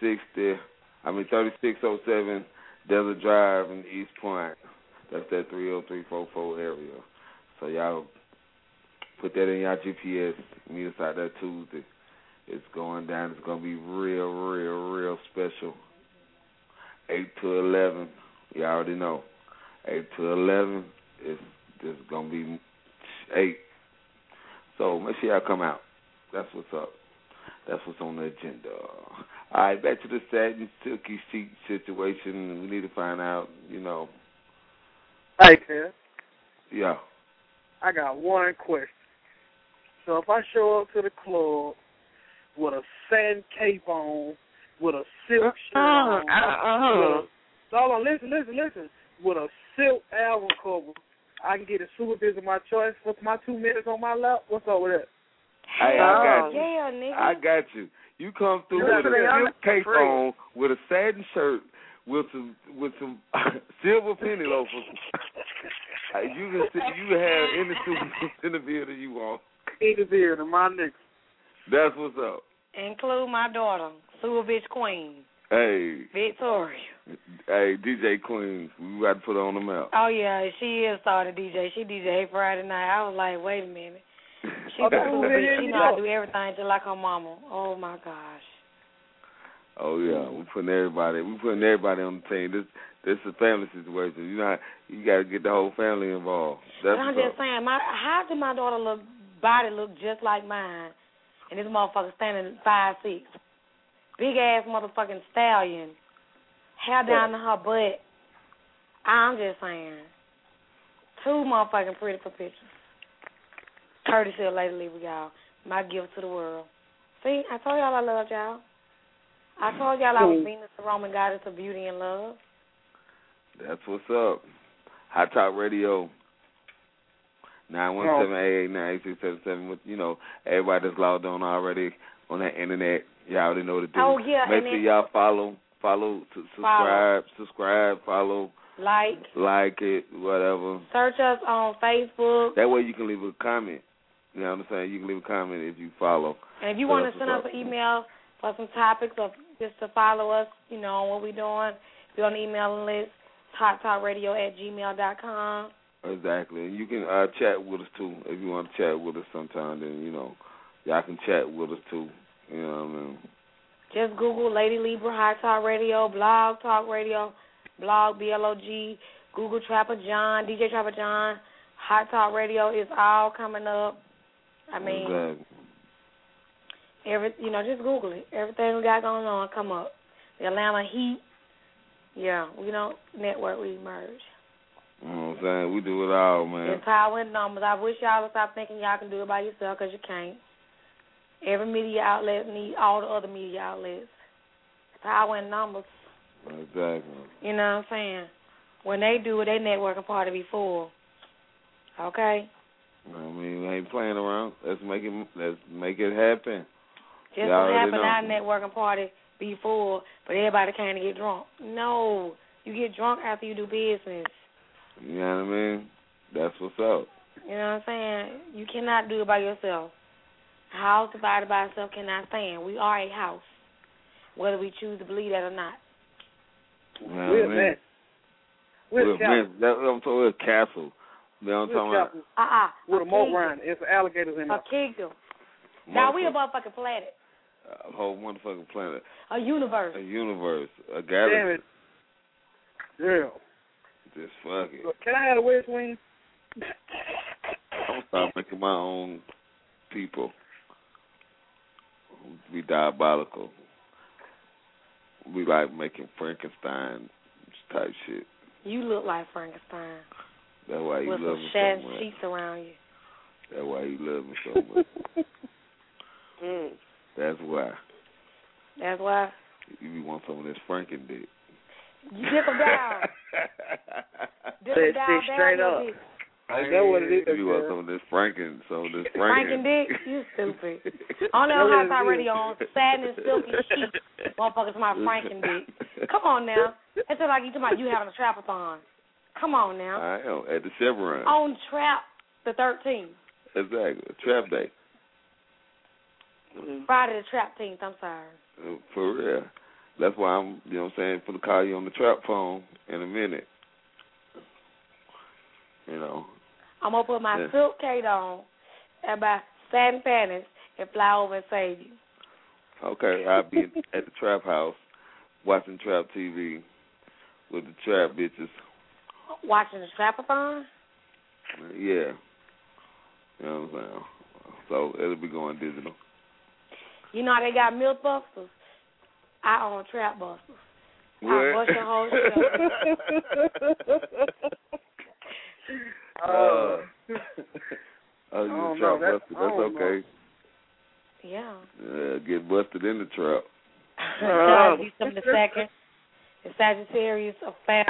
Speaker 6: 3607 Desert Drive in East Point. That's that 30344 area. So y'all put that in y'all GPS. Meet us out there Tuesday. It's going down. It's going to be real special. 8 to 11. You already know. 8 to 11 is going to be 8. So make sure y'all come out. That's what's up. That's what's on the agenda. All right, back to the satin silky sheet situation. We need to find out, you know.
Speaker 12: Hey, Ted.
Speaker 6: Yeah.
Speaker 12: I got one question. So if I show up to the club with a satin cape on, with a silk shirt on, hold on, listen. With a silk album cover, I can get a super bitch of my choice with my 2 minutes on my lap. What's up with that?
Speaker 6: Hey, I got you.
Speaker 5: Yeah, nigga.
Speaker 6: I got you. You come through with a silk cape on, with a satin shirt, with some silver penny loafers. You can have any super bitch in the building you want.
Speaker 12: In the building, my nigga.
Speaker 6: That's what's up.
Speaker 5: Include my daughter, super bitch queen.
Speaker 6: Hey.
Speaker 5: Victoria.
Speaker 6: Hey, DJ Queen, we got to put her on the map.
Speaker 5: Oh, yeah, she is started DJ. She DJ Friday night. I was like, wait a minute. She know how to do everything just like her mama. Oh, my gosh.
Speaker 6: Oh, yeah, we're putting everybody on the team. This is a family situation. You know, you got to get the whole family involved.
Speaker 5: But I'm just saying, how did my daughter's body look just like mine? And this motherfucker standing 5'6", big ass motherfucking stallion, hair down to her butt. I'm just saying, too motherfucking pretty for pictures. Courtesy of Lady Libra, y'all. My gift to the world. See, I told y'all I loved y'all. I told y'all I was Venus, the Roman goddess of beauty and love.
Speaker 6: That's what's up. Hot Talk Radio. 917-889-8677. You know, everybody that's logged on already on that internet. Y'all already know the deal.
Speaker 5: Oh, yeah.
Speaker 6: Make sure y'all subscribe, follow. Like it, whatever.
Speaker 5: Search us on Facebook.
Speaker 6: That way you can leave a comment. You know what I'm saying? You can leave a comment if you follow.
Speaker 5: And if you want to send us an email for some topics or just to follow us, you know, on what we're doing, be on the emailing list, hottalkradio@gmail.com.
Speaker 6: Exactly. And you can chat with us, too. If you want to chat with us sometime, then, you know, y'all can chat with us, too. You know what I mean?
Speaker 5: Just Google Lady Libra, Hot Talk Radio, Blog Talk Radio, Blog, BLOG, Google Trapper John, DJ Trapper John, Hot Talk Radio is all coming up. I mean,
Speaker 6: exactly.
Speaker 5: Just Google it. Everything we got going on come up. The Atlanta Heat, yeah, we don't network, we merge.
Speaker 6: You know what I'm saying? We do it all, man.
Speaker 5: It's power in numbers. I wish y'all would stop thinking y'all can do it by yourself, because you can't. Every media outlet needs all the other media outlets. Power in numbers.
Speaker 6: Exactly.
Speaker 5: You know what I'm saying? When they do it, their networking party be full. Okay?
Speaker 6: I mean, we ain't playing around. Let's make it happen.
Speaker 5: Just so happen our networking party be full, but everybody can't get drunk. No. You get drunk after you do business.
Speaker 6: You know what I mean? That's what's up.
Speaker 5: You know what I'm saying? You cannot do it by yourself. A house divided by itself cannot stand. We are a house, whether we choose to believe that or not.
Speaker 6: You know what I mean? We're a castle. You know what I'm talking about?
Speaker 12: With a moat around it. It's alligators in there.
Speaker 5: A kingdom. Now we a motherfucking planet.
Speaker 6: A whole motherfucking planet.
Speaker 5: A universe.
Speaker 6: A galaxy.
Speaker 12: Damn it. Yeah.
Speaker 6: Just fuck it.
Speaker 12: Can I have a wish, Wayne?
Speaker 6: I'm going to start making my own people. Be diabolical. We like making Frankenstein type shit.
Speaker 5: You look like Frankenstein.
Speaker 6: That's why you love me so much.
Speaker 5: With some sheets around you.
Speaker 6: That's why you love me so much. That's why.
Speaker 5: That's why?
Speaker 6: You want some of this Franken dick.
Speaker 5: You dip them down. Dip them down
Speaker 12: straight up.
Speaker 6: I know what it is. You want some of this Franken
Speaker 5: dick? You stupid. Only on Hot Talk Radio on satin and silky sheets. Motherfuckers my Franken dick. Come on now. It's like you talking about you having a trap-a-thon. Come on now.
Speaker 6: I am at the Chevron.
Speaker 5: On Trap the 13th.
Speaker 6: Exactly. Trap Day.
Speaker 5: Friday the 13th, I'm sorry.
Speaker 6: For real. That's why I'm, you know what I'm saying, for the call you on the trap phone in a minute. You know.
Speaker 5: I'm going to put my silk cape on and my satin panties and fly over and save you.
Speaker 6: Okay, I'll be at the trap house watching Trap TV with the trap bitches.
Speaker 5: Watching the Trap-a-thon?
Speaker 6: Yeah. You know what I'm saying? So it'll be going digital.
Speaker 5: You know how they got Milk Busters? I own Trap Busters.
Speaker 6: What?
Speaker 5: I bust your whole
Speaker 6: you trap busted. That's okay.
Speaker 5: Yeah.
Speaker 6: Get busted in the trap.
Speaker 5: December the 2nd. The Sagittarius affair.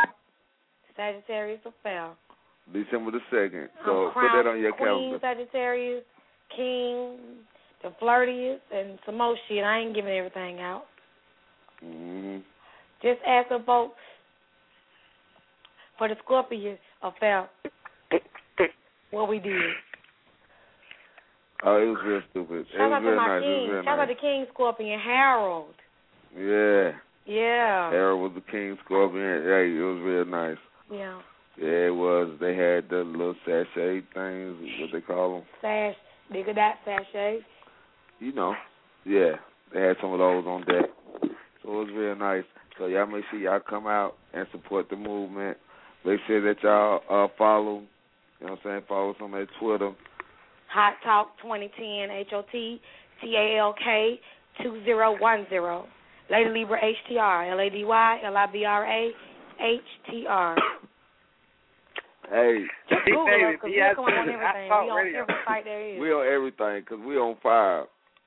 Speaker 6: December the 2nd. So put that on your calendar.
Speaker 5: Queen, Sagittarius, King, the flirtiest, and some more shit. I ain't giving everything out.
Speaker 6: Mm-hmm.
Speaker 5: Just ask the folks for the Scorpio affair what we did.
Speaker 6: Oh, it was real stupid.
Speaker 5: Shout out to my
Speaker 6: nice.
Speaker 5: king. Shout out to King Scorpion Harold.
Speaker 6: Yeah.
Speaker 5: Yeah.
Speaker 6: Era was the King Scorpion. Hey, it was real nice.
Speaker 5: Yeah.
Speaker 6: Yeah, it was. They had the little sachet things, what they call them.
Speaker 5: Sash, nigga, that sachet.
Speaker 6: You know, yeah. They had some of those on deck. So it was real nice. So y'all make sure y'all come out and support the movement. Make sure that y'all follow, you know what I'm saying, follow some at Twitter.
Speaker 5: Hot Talk 2010, HOTTALK 2010. Lady Libra HTR, LADY LIBRA HTR.
Speaker 6: Hey.
Speaker 5: Just Google us because we'll come on everything. We on every site there is.
Speaker 6: We on everything because we on fire.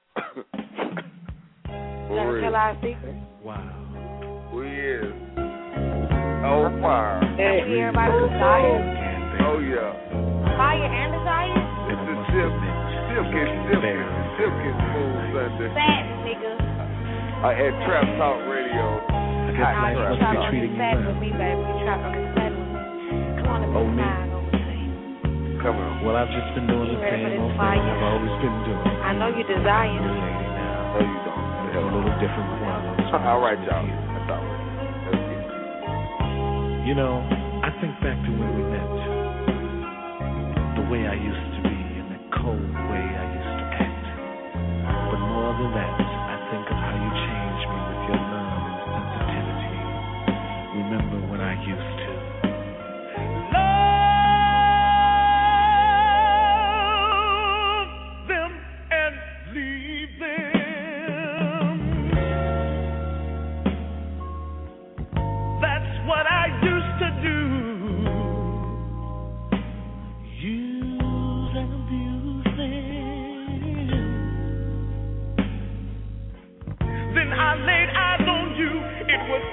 Speaker 5: Never tell our secret.
Speaker 11: Wow.
Speaker 6: We is. On fire.
Speaker 5: Hey. Everybody desire.
Speaker 6: Oh, yeah.
Speaker 5: Fire and desire?
Speaker 6: It's the silky smooth Sunday.
Speaker 5: Fat, nigga.
Speaker 6: At Trap Talk Radio.
Speaker 5: You trap on this fat with me, baby. You trap on this fat with me. Come on and be mine over there.
Speaker 6: Come on.
Speaker 11: Well, I've just been doing the same old thing I've always been doing.
Speaker 5: I know you desire.
Speaker 11: Lady now.
Speaker 6: No, you don't.
Speaker 11: It's a little different with one of those.
Speaker 6: All right, y'all. That's all right. Let's get it.
Speaker 11: You know, I think back to when we met. The way I used to be and the cold way I used to act. But more than that, I think of how you changed me with your love and sensitivity. Remember when I used to love them and leave them. That's what I used to do. Use and abuse them. Then I laid eyes on you. It was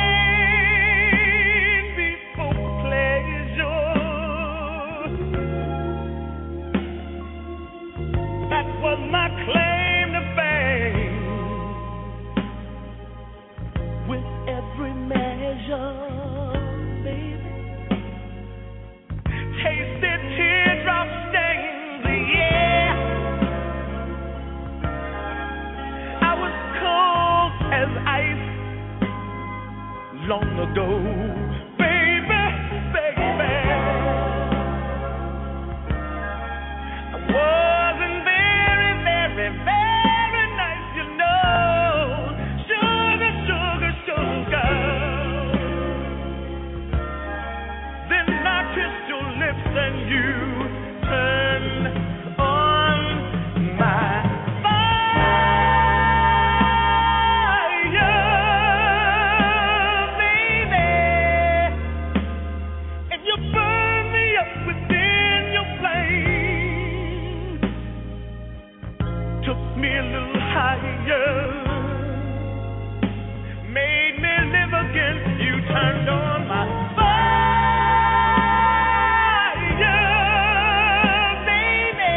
Speaker 11: pain before pleasure. That was my claim to fame. With every measure, baby, tasted teardrop stains, yeah. I was cold as ice long ago, baby, baby. I wasn't very, very, very nice, you know. Sugar, sugar, sugar. Then I kissed your lips and you turned on my fire, baby. And you burned me up within your flame. Took me a little higher. Made me live again. You turned on my fire, baby.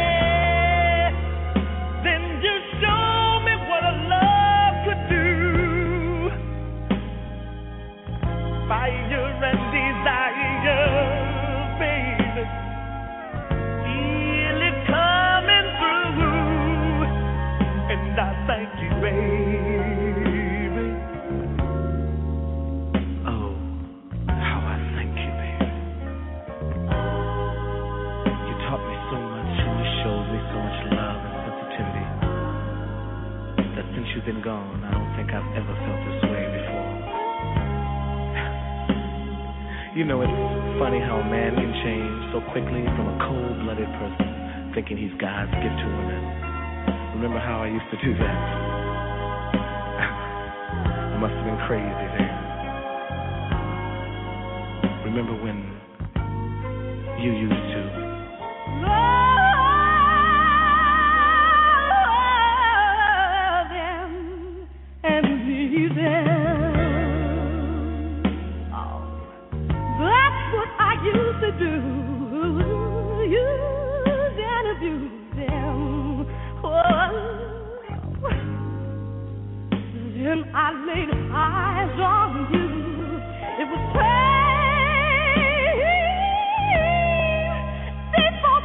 Speaker 11: Then you showed me what a love could do. Fire and desire, baby. Feel it coming through. And I thank you, baby. Oh, how I thank you, baby. You taught me so much and you showed me so much love and sensitivity that since you've been gone, I don't think I've ever felt this way before. You know, it's funny how a man can change so quickly from a cold-blooded person thinking he's God's gift to women. Remember how I used to do that? I must have been crazy then. Remember when you used to love them and leave them? Oh, that's what I used to do. Use and abuse them. Then I laid eyes on you. It was pain before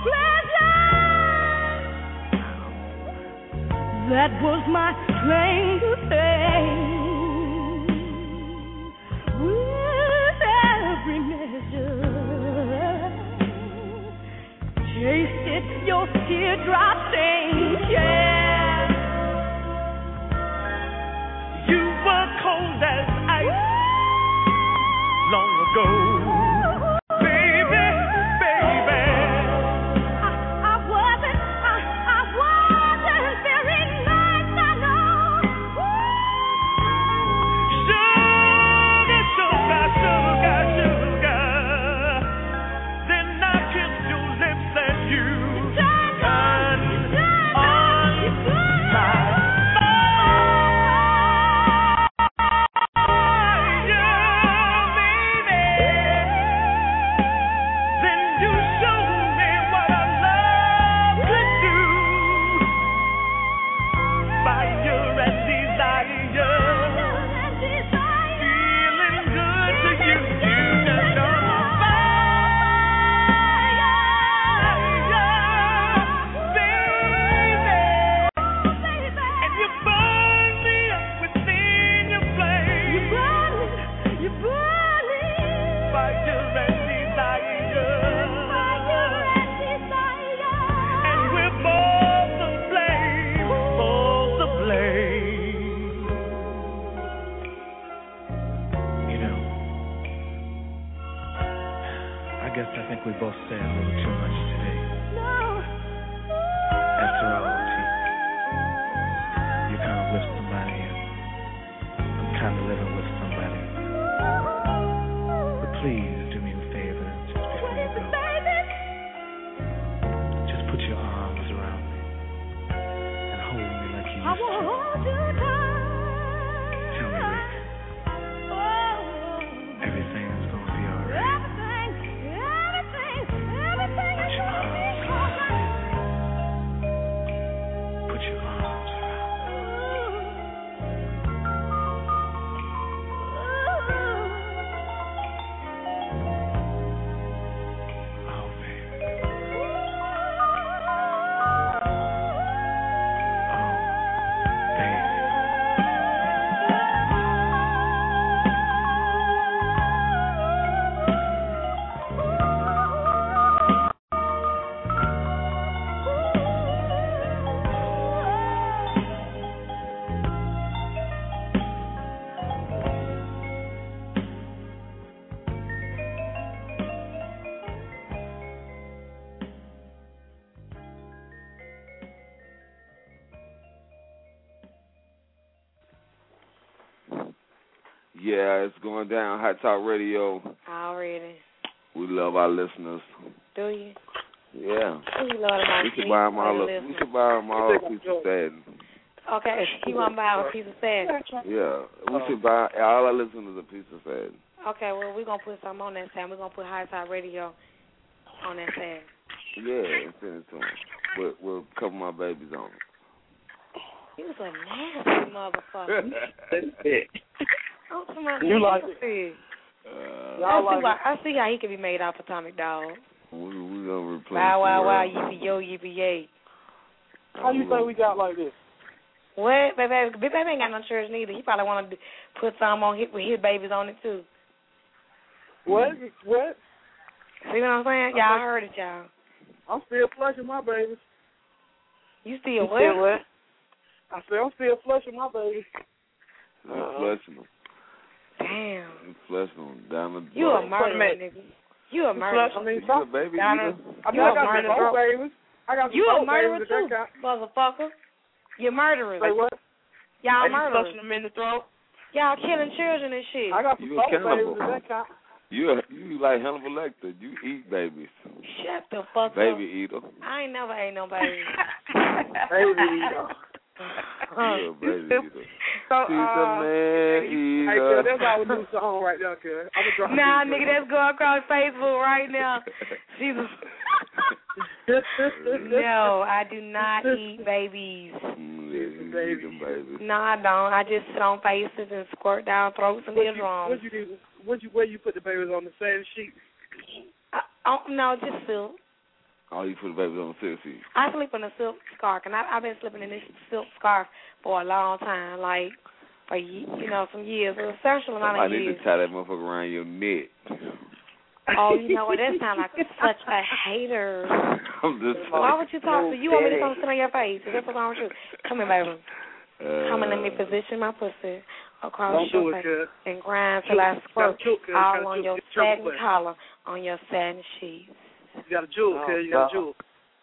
Speaker 11: pleasure. That was my claim to fame.
Speaker 1: it, your teardrop stains, yeah.
Speaker 8: You were cold as ice long ago. We both said a little too much today. No. After all, you're kind of with somebody and I'm kind of living with somebody. But please do me a favor just before you go. Just put your arms around me and hold me like you used to. Tell me, Rick, everything is going to be all right.
Speaker 6: Yeah, it's going down. Hot Talk Radio.
Speaker 5: Already.
Speaker 6: We love our listeners.
Speaker 5: Do you?
Speaker 6: Yeah.
Speaker 5: We should
Speaker 6: buy them all a piece of satin.
Speaker 5: Okay, you want to buy a piece of satin?
Speaker 6: Yeah, we should buy all our listeners a piece of satin.
Speaker 5: Okay, well, we're going to put something on that satin. We're going to put Hot Talk Radio on that satin.
Speaker 6: Yeah, and send it to them. We'll cover my babies on it.
Speaker 5: You was a nasty motherfucker.
Speaker 12: You like it?
Speaker 5: I see how he can be made off Atomic Dog.
Speaker 6: We're going to replace
Speaker 5: Bow, wow, wow, yippee-yo, yippee-yay.
Speaker 12: How you think we got like this?
Speaker 5: What? Baby ain't got no church neither. He probably want to put some on with his babies on it, too.
Speaker 12: What?
Speaker 5: See what I'm saying? Y'all heard it, y'all.
Speaker 12: I'm still flushing my babies.
Speaker 5: You still what?
Speaker 12: I said I'm still flushing my babies.
Speaker 6: Flushing them.
Speaker 5: Damn.
Speaker 6: You flushing them down the
Speaker 5: You a murderer, nigga. You a murderer.
Speaker 6: You a baby eater?
Speaker 12: I got some four babies.
Speaker 5: You a murderer too, motherfucker. You're murderers.
Speaker 12: Say what?
Speaker 5: Y'all murderers.
Speaker 12: Flushing them in the throat.
Speaker 5: Y'all killing children and shit.
Speaker 12: I got some four babies. Does that count?
Speaker 6: You like Hannibal Lecter. You eat babies.
Speaker 5: Shut the fuck
Speaker 6: baby
Speaker 5: up.
Speaker 6: Eater.
Speaker 5: I ain't never ate no baby.
Speaker 12: Baby eater.
Speaker 6: Yeah, baby eater.
Speaker 12: So,
Speaker 6: she's a man eater.
Speaker 12: Hey, so that's our new song right now, kid.
Speaker 5: Nah, nigga, that's going across Facebook right now. She's a... No, I do not eat babies.
Speaker 6: Babies.
Speaker 5: No, I don't. I just sit on faces and squirt down throats and eardrums.
Speaker 12: What you do? Where you put the babies on the same sheet?
Speaker 5: No, just silk.
Speaker 6: Oh, you put the babies on the silk sheet?
Speaker 5: I sleep in a silk scarf, and I've been sleeping in this silk scarf for a long time, like for some years, a substantial amount of years.
Speaker 6: I need to tie that motherfucker around your neck.
Speaker 5: Oh, you know what? That sounds like such a hater. Why would you talk to you? Want me to come sit on your face? Is that what's wrong with you? Come here, baby. Come and let me position my pussy across your face and grind till I squirt all on your satin collar, on your satin sheets.
Speaker 12: You got a jewel, kid. You got a jewel.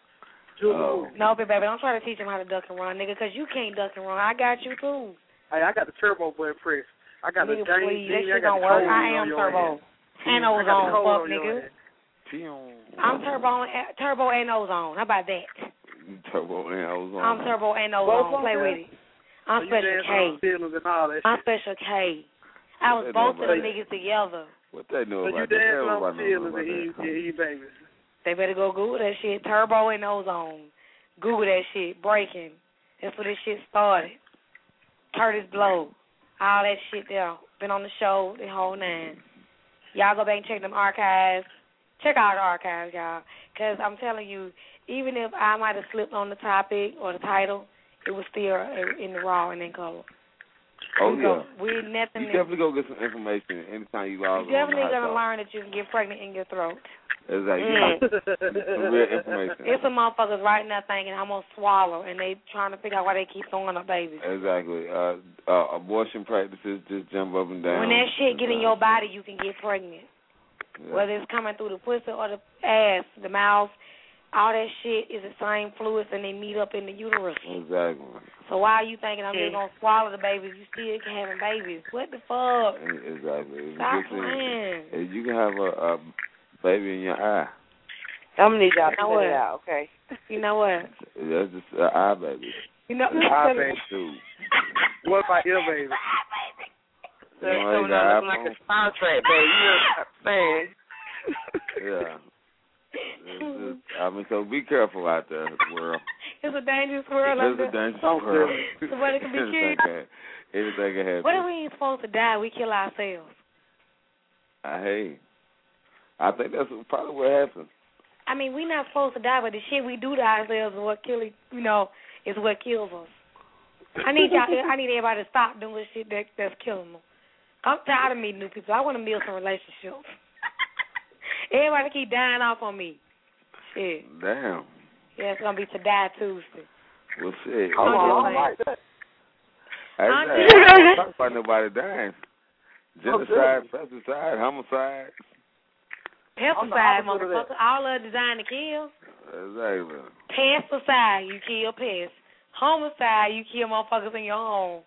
Speaker 5: No, baby, don't try to teach him how to duck and run, nigga, because you can't duck and run. I got you, too.
Speaker 12: Hey, I got the turbo blend press. I got the
Speaker 5: nigga, please, that shit don't work. I am turbo. And ozone, fuck, nigga. I'm turbo and ozone. How about that?
Speaker 6: Turbo and ozone.
Speaker 5: I'm turbo and ozone. Play with it. I'm Special K. I'm Special K. I was both of them niggas together.
Speaker 6: What they know about
Speaker 12: that? You dance on feelings and E-babies.
Speaker 5: They better go Google that shit. Turbo and ozone. Google that shit. Breaking. That's where this shit started. Curtis Blow. All that shit there. Been on the show the whole nine. Y'all go back and check them archives. Check out the archives, y'all. Because I'm telling you, even if I might have slipped on the topic or the title, it was still in the raw and in color.
Speaker 6: Oh, yeah.
Speaker 5: We're nothing.
Speaker 6: You definitely go get some information anytime you log on.
Speaker 5: You're definitely going to learn that you can get pregnant in your throat.
Speaker 6: Exactly. Some real information.
Speaker 5: It's some motherfuckers right now thinking I'm going to swallow, and they trying to figure out why they keep throwing up babies.
Speaker 6: Exactly. Abortion practices just jump up and down.
Speaker 5: When that shit get in your body, you can get pregnant. Yeah. Whether it's coming through the pussy or the ass, the mouth, all that shit is the same fluids, and they meet up in the uterus.
Speaker 6: Exactly.
Speaker 5: So why are you thinking I'm just going to swallow the babies? You still can having babies. What the fuck?
Speaker 6: Exactly.
Speaker 5: Stop playing.
Speaker 6: You can have a baby in your eye.
Speaker 7: I'm going to need y'all to put it out, okay?
Speaker 5: You know what?
Speaker 6: That's just an eye baby.
Speaker 5: You know
Speaker 12: eye baby, too. What about ear baby?
Speaker 7: That's coming out looking like a Star Trek baby. You know what I'm saying?
Speaker 6: Yeah. I mean, so be careful out there in the world.
Speaker 5: It's a dangerous world.
Speaker 6: It's a dangerous world.
Speaker 5: Somebody can be killed.
Speaker 6: Anything can happen.
Speaker 5: What if we ain't supposed to die? We kill ourselves.
Speaker 6: Hey, I think that's probably what happens.
Speaker 5: I mean, we're not supposed to die, but the shit we do to ourselves is what is what kills us. I need everybody to stop doing shit that's killing them. I'm tired of meeting new people. I want to build some relationships. Everybody keep dying off on me. Shit.
Speaker 6: Damn.
Speaker 5: Yeah, it's going to be to die Tuesday.
Speaker 6: Well, shit.
Speaker 12: I don't like that.
Speaker 6: I don't talk about nobody dying. Genocide, pesticide, homicide.
Speaker 5: Pesticide, motherfucker. All of it designed to kill.
Speaker 6: Exactly.
Speaker 5: Pesticide, you kill pests. Homicide, you kill motherfuckers in your home.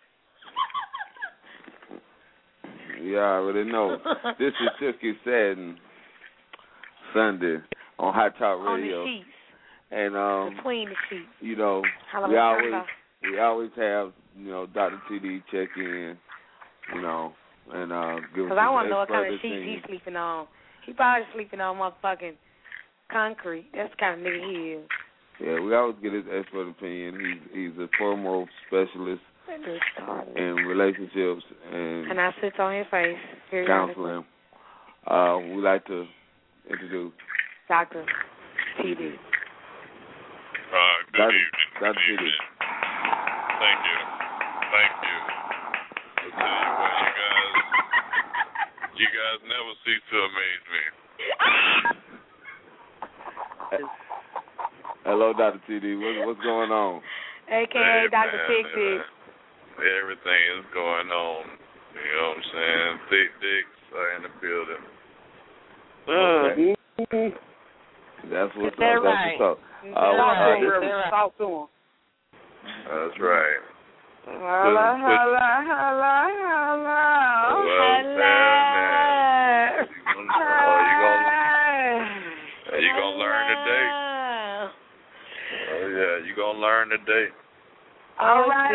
Speaker 6: You already know. This is Silky Satin Sunday on Hot Talk Radio.
Speaker 5: On the sheets.
Speaker 6: And
Speaker 5: between the sheets.
Speaker 6: You know, we always have, Dr. TD check in, and give us.
Speaker 5: Because I want to know what kind of sheets he's sleeping on. He probably sleeping on motherfucking concrete. That's the kind of nigga he is.
Speaker 6: Yeah, we always get his expert opinion. He's a foremost specialist in relationships and
Speaker 5: I sit on his face.
Speaker 6: Counseling. We'd like to introduce
Speaker 5: Dr. TD.
Speaker 13: Good evening.
Speaker 6: Dr. TD.
Speaker 13: Thank you. I'll tell you what, you guys never cease to amaze me.
Speaker 6: Hello, Dr. TD. What's going on?
Speaker 5: AKA Dr. Tick.
Speaker 13: Everything is going on. You know what I'm saying? Thick dicks are in the building.
Speaker 6: Okay. That's what's up.
Speaker 7: Right.
Speaker 6: That's what's up.
Speaker 12: Talk to him.
Speaker 13: That's right.
Speaker 7: Holla.
Speaker 13: You gonna learn today. Oh yeah, you gonna learn today.
Speaker 7: All right.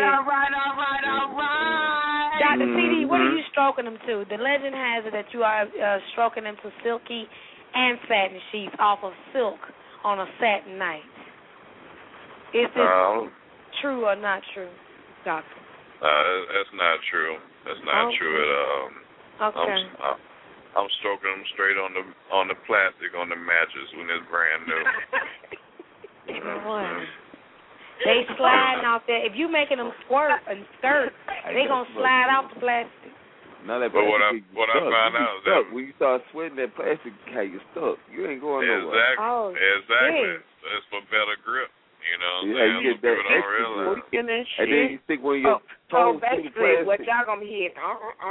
Speaker 5: Dr. TD, what are you stroking them to? The legend has it that you are stroking them to silky and satin sheets off of silk on a satin night. Is this true or not true, Doctor?
Speaker 13: That's not true. That's not true at all.
Speaker 5: Okay.
Speaker 13: I'm stroking them straight on the plastic on the mattress when it's brand new.
Speaker 5: You know what? They sliding off there. If you making them squirt and skirt, they gonna slide off the plastic.
Speaker 6: Now that
Speaker 13: but what I found out is that
Speaker 6: when you start sweating, that plastic how you stuck. You ain't going nowhere.
Speaker 13: Exactly. It's for better grip. You know what I'm saying?
Speaker 6: You get that
Speaker 7: extra and
Speaker 6: then you stick one of your toes
Speaker 7: basically, what y'all gonna be hitting?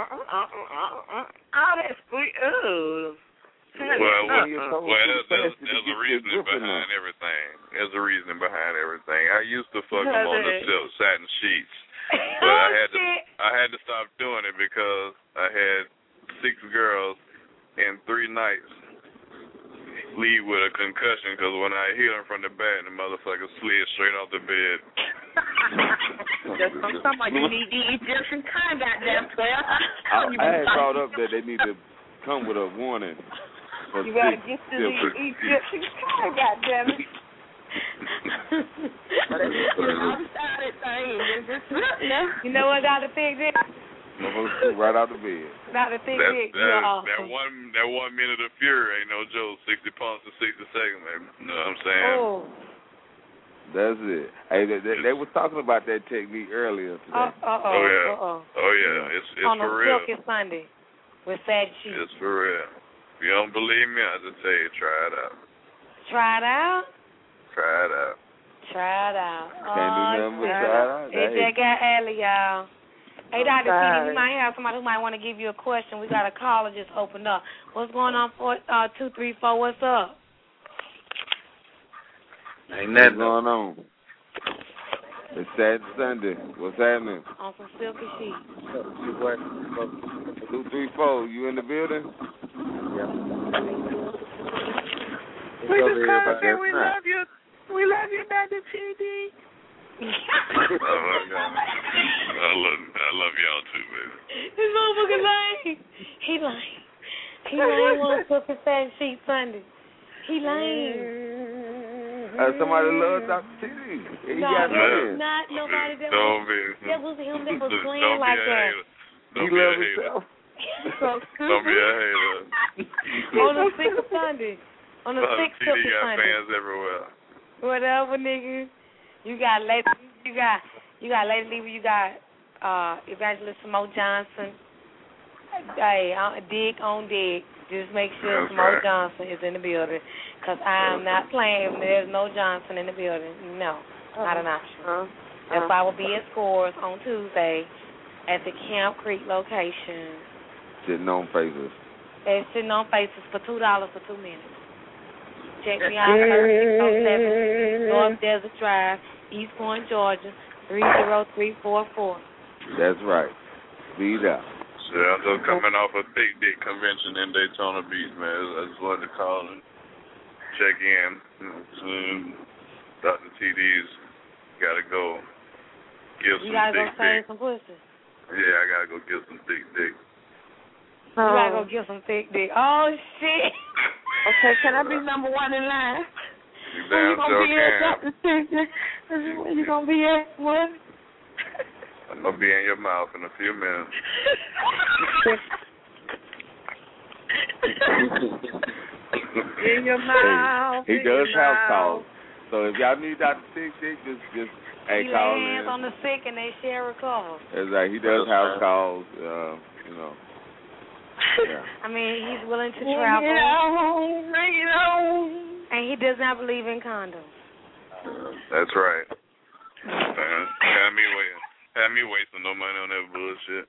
Speaker 7: All that squeak.
Speaker 13: Well, there's a reasoning behind everything. There's a reason behind everything. I used to fuck them on the silk satin sheets, but I had to stop doing it because I had 6 girls in 3 nights leave with a concussion because when I hit them from the back, the motherfucker slid straight off the bed.
Speaker 7: Somebody need the Egyptian kind, goddamn 12.
Speaker 6: I had brought up that they need to come with a warning.
Speaker 7: You gotta get to the Egyptian kind, goddamn it.
Speaker 5: You know what, Dr. Pig did?
Speaker 6: Right out the bed.
Speaker 5: Dr. Pig did.
Speaker 13: That 1 minute of fury ain't no joke. 60 pumps in 60 seconds, man. You know what I'm saying?
Speaker 5: Oh.
Speaker 6: That's it. Hey, they were talking about that technique earlier today.
Speaker 13: Oh yeah. It's
Speaker 5: on
Speaker 13: for real.
Speaker 5: On a Silky Sunday with sad sheets.
Speaker 13: It's for real. If you don't believe me, I just tell you, try it out.
Speaker 5: Try it out?
Speaker 13: Try it out.
Speaker 5: Try it out.
Speaker 6: Can't do nothing but try it out.
Speaker 5: It just got early, y'all. Hey, Dr. PD, we might have somebody who might want to give you a question. We got a caller just opened up. What's going on, 234? What's up?
Speaker 6: Ain't nothing going on. It's Saturday, Sunday. What's happening?
Speaker 5: On some silky sheets.
Speaker 6: 234, you in the building?
Speaker 12: Yeah. We just called and we love you. We love you, Dr. PD.
Speaker 13: Oh my God. I love y'all too, baby.
Speaker 5: This motherfucker lying. He lying. He lying on Silky Satin Sheet Sunday. He lying.
Speaker 6: Somebody loves Dr. TV.
Speaker 5: Not nobody that was him that was playing like that.
Speaker 6: He loves himself.
Speaker 13: Don't be a hater.
Speaker 5: On the 6th of Sunday. On the 6th of
Speaker 13: TV got
Speaker 5: Sunday.
Speaker 13: fans everywhere.
Speaker 5: Whatever, nigga. You got Lady Lever, you got Evangelist Samo Johnson. Hey, dig on dig. Just make sure Samo Johnson is in the building. Because I am not playing if there's no Johnson in the building. No, not an option. That's why I will be at Scores on Tuesday at the Camp Creek location.
Speaker 6: Sitting on faces.
Speaker 5: They're sitting on faces for $2 for 2 minutes. Check me out, 3607 North Desert Drive, East Point, Georgia, 30344.
Speaker 6: That's right. Speed up.
Speaker 13: So I'm just coming off a Thick Dick convention in Daytona Beach, man. I just wanted to call and check in. Dr. TD's got to go give some
Speaker 5: thick dick. You got to go save some pussy.
Speaker 13: Yeah, I got to go give some thick dick.
Speaker 5: You got to go give some thick dick. Oh, shit.
Speaker 7: Okay, can I be number 1 in line?
Speaker 13: You damn sure can.
Speaker 7: Where you going to be at? What?
Speaker 13: I'm going to be in your mouth in a few minutes.
Speaker 7: In your mouth.
Speaker 6: He does house calls. So if y'all need Dr. Thick Dick, just call in.
Speaker 5: He lands on the sick and they share a call.
Speaker 6: It's like he does house calls, you know. Yeah.
Speaker 5: I mean, he's willing to travel.
Speaker 7: Bring it on.
Speaker 5: And he does not believe in condoms.
Speaker 13: That's right. Have me wasting no money on that bullshit.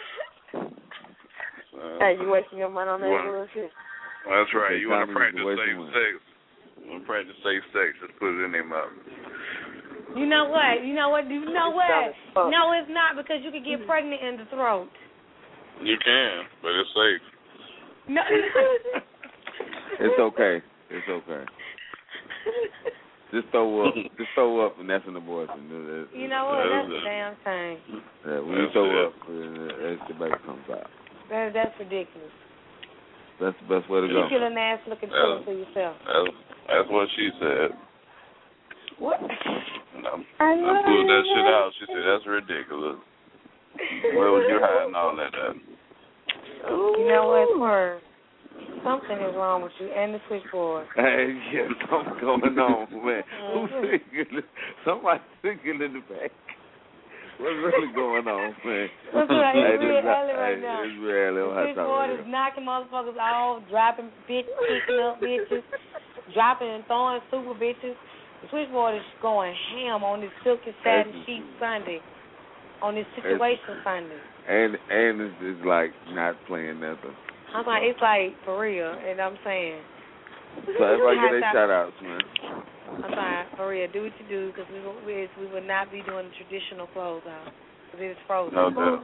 Speaker 7: Hey, you wasting your money on that bullshit?
Speaker 13: That's right. You want to practice safe sex. You want to practice safe sex, just put it in their mouth.
Speaker 5: You know what? No, it's not, because you could get pregnant in the throat.
Speaker 13: You can, but it's safe.
Speaker 5: No.
Speaker 6: It's okay. It's okay. Just throw up and that's an abortion.
Speaker 5: You know what? That's the damn thing.
Speaker 6: Yeah, when you throw up, the baby comes out.
Speaker 5: That's ridiculous.
Speaker 6: That's the best way to go.
Speaker 5: You kill an ass looking children for yourself.
Speaker 13: That's what she said.
Speaker 5: What?
Speaker 13: I pulled that shit out. She said, that's ridiculous. Where was you hiding all that at?
Speaker 5: You know what, Swerve? Something is wrong with you and the switchboard.
Speaker 6: Hey, yeah, something going on, man. Who's singing? Somebody's singing in the back. What's really going on, man?
Speaker 5: It's real early right now.
Speaker 6: It's real early.
Speaker 5: The switchboard is knocking motherfuckers off, dropping bitches, picking up bitches, dropping and throwing super bitches. The switchboard is going ham on this silky satin sheet Sunday, on this situation Sunday.
Speaker 6: And it's like not playing nothing.
Speaker 5: I'm like, it's like for real, and I'm saying.
Speaker 6: So everybody get their shout outs, man.
Speaker 5: I'm sorry, for real, do what you do, because we will not be doing the traditional close out, because it is frozen.
Speaker 13: No doubt.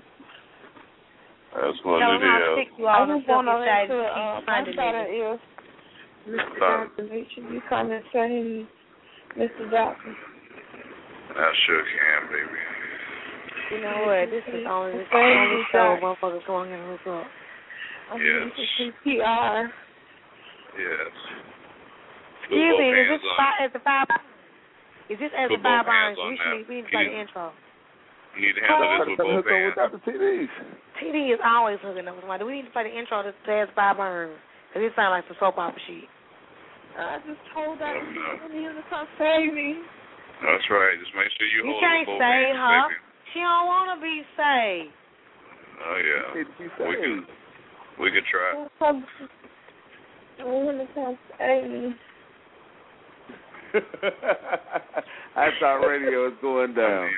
Speaker 13: That's what it is.
Speaker 7: I just want to let my shout-out is Mr. Johnson. Make sure you come and say, Mr. Johnson.
Speaker 13: I sure can, baby.
Speaker 5: You know what? This is only the show motherfuckers going in hook up.
Speaker 13: Yes.
Speaker 7: CPR.
Speaker 13: Yes.
Speaker 5: Excuse me, is this as the five? Is this as the five irons? We need to play the intro.
Speaker 13: You need to handle this with both hands.
Speaker 6: Without the TDs.
Speaker 5: TD is always hooking up with somebody. We need to play the intro to as five irons, because it sounds like some soap opera shit.
Speaker 7: I just told that you to come save me.
Speaker 13: That's right. Just make sure you hold both hands.
Speaker 5: You can't save her. She don't want to be saved.
Speaker 13: Oh yeah. We could try.
Speaker 7: I want to come save me.
Speaker 6: I thought radio was going down.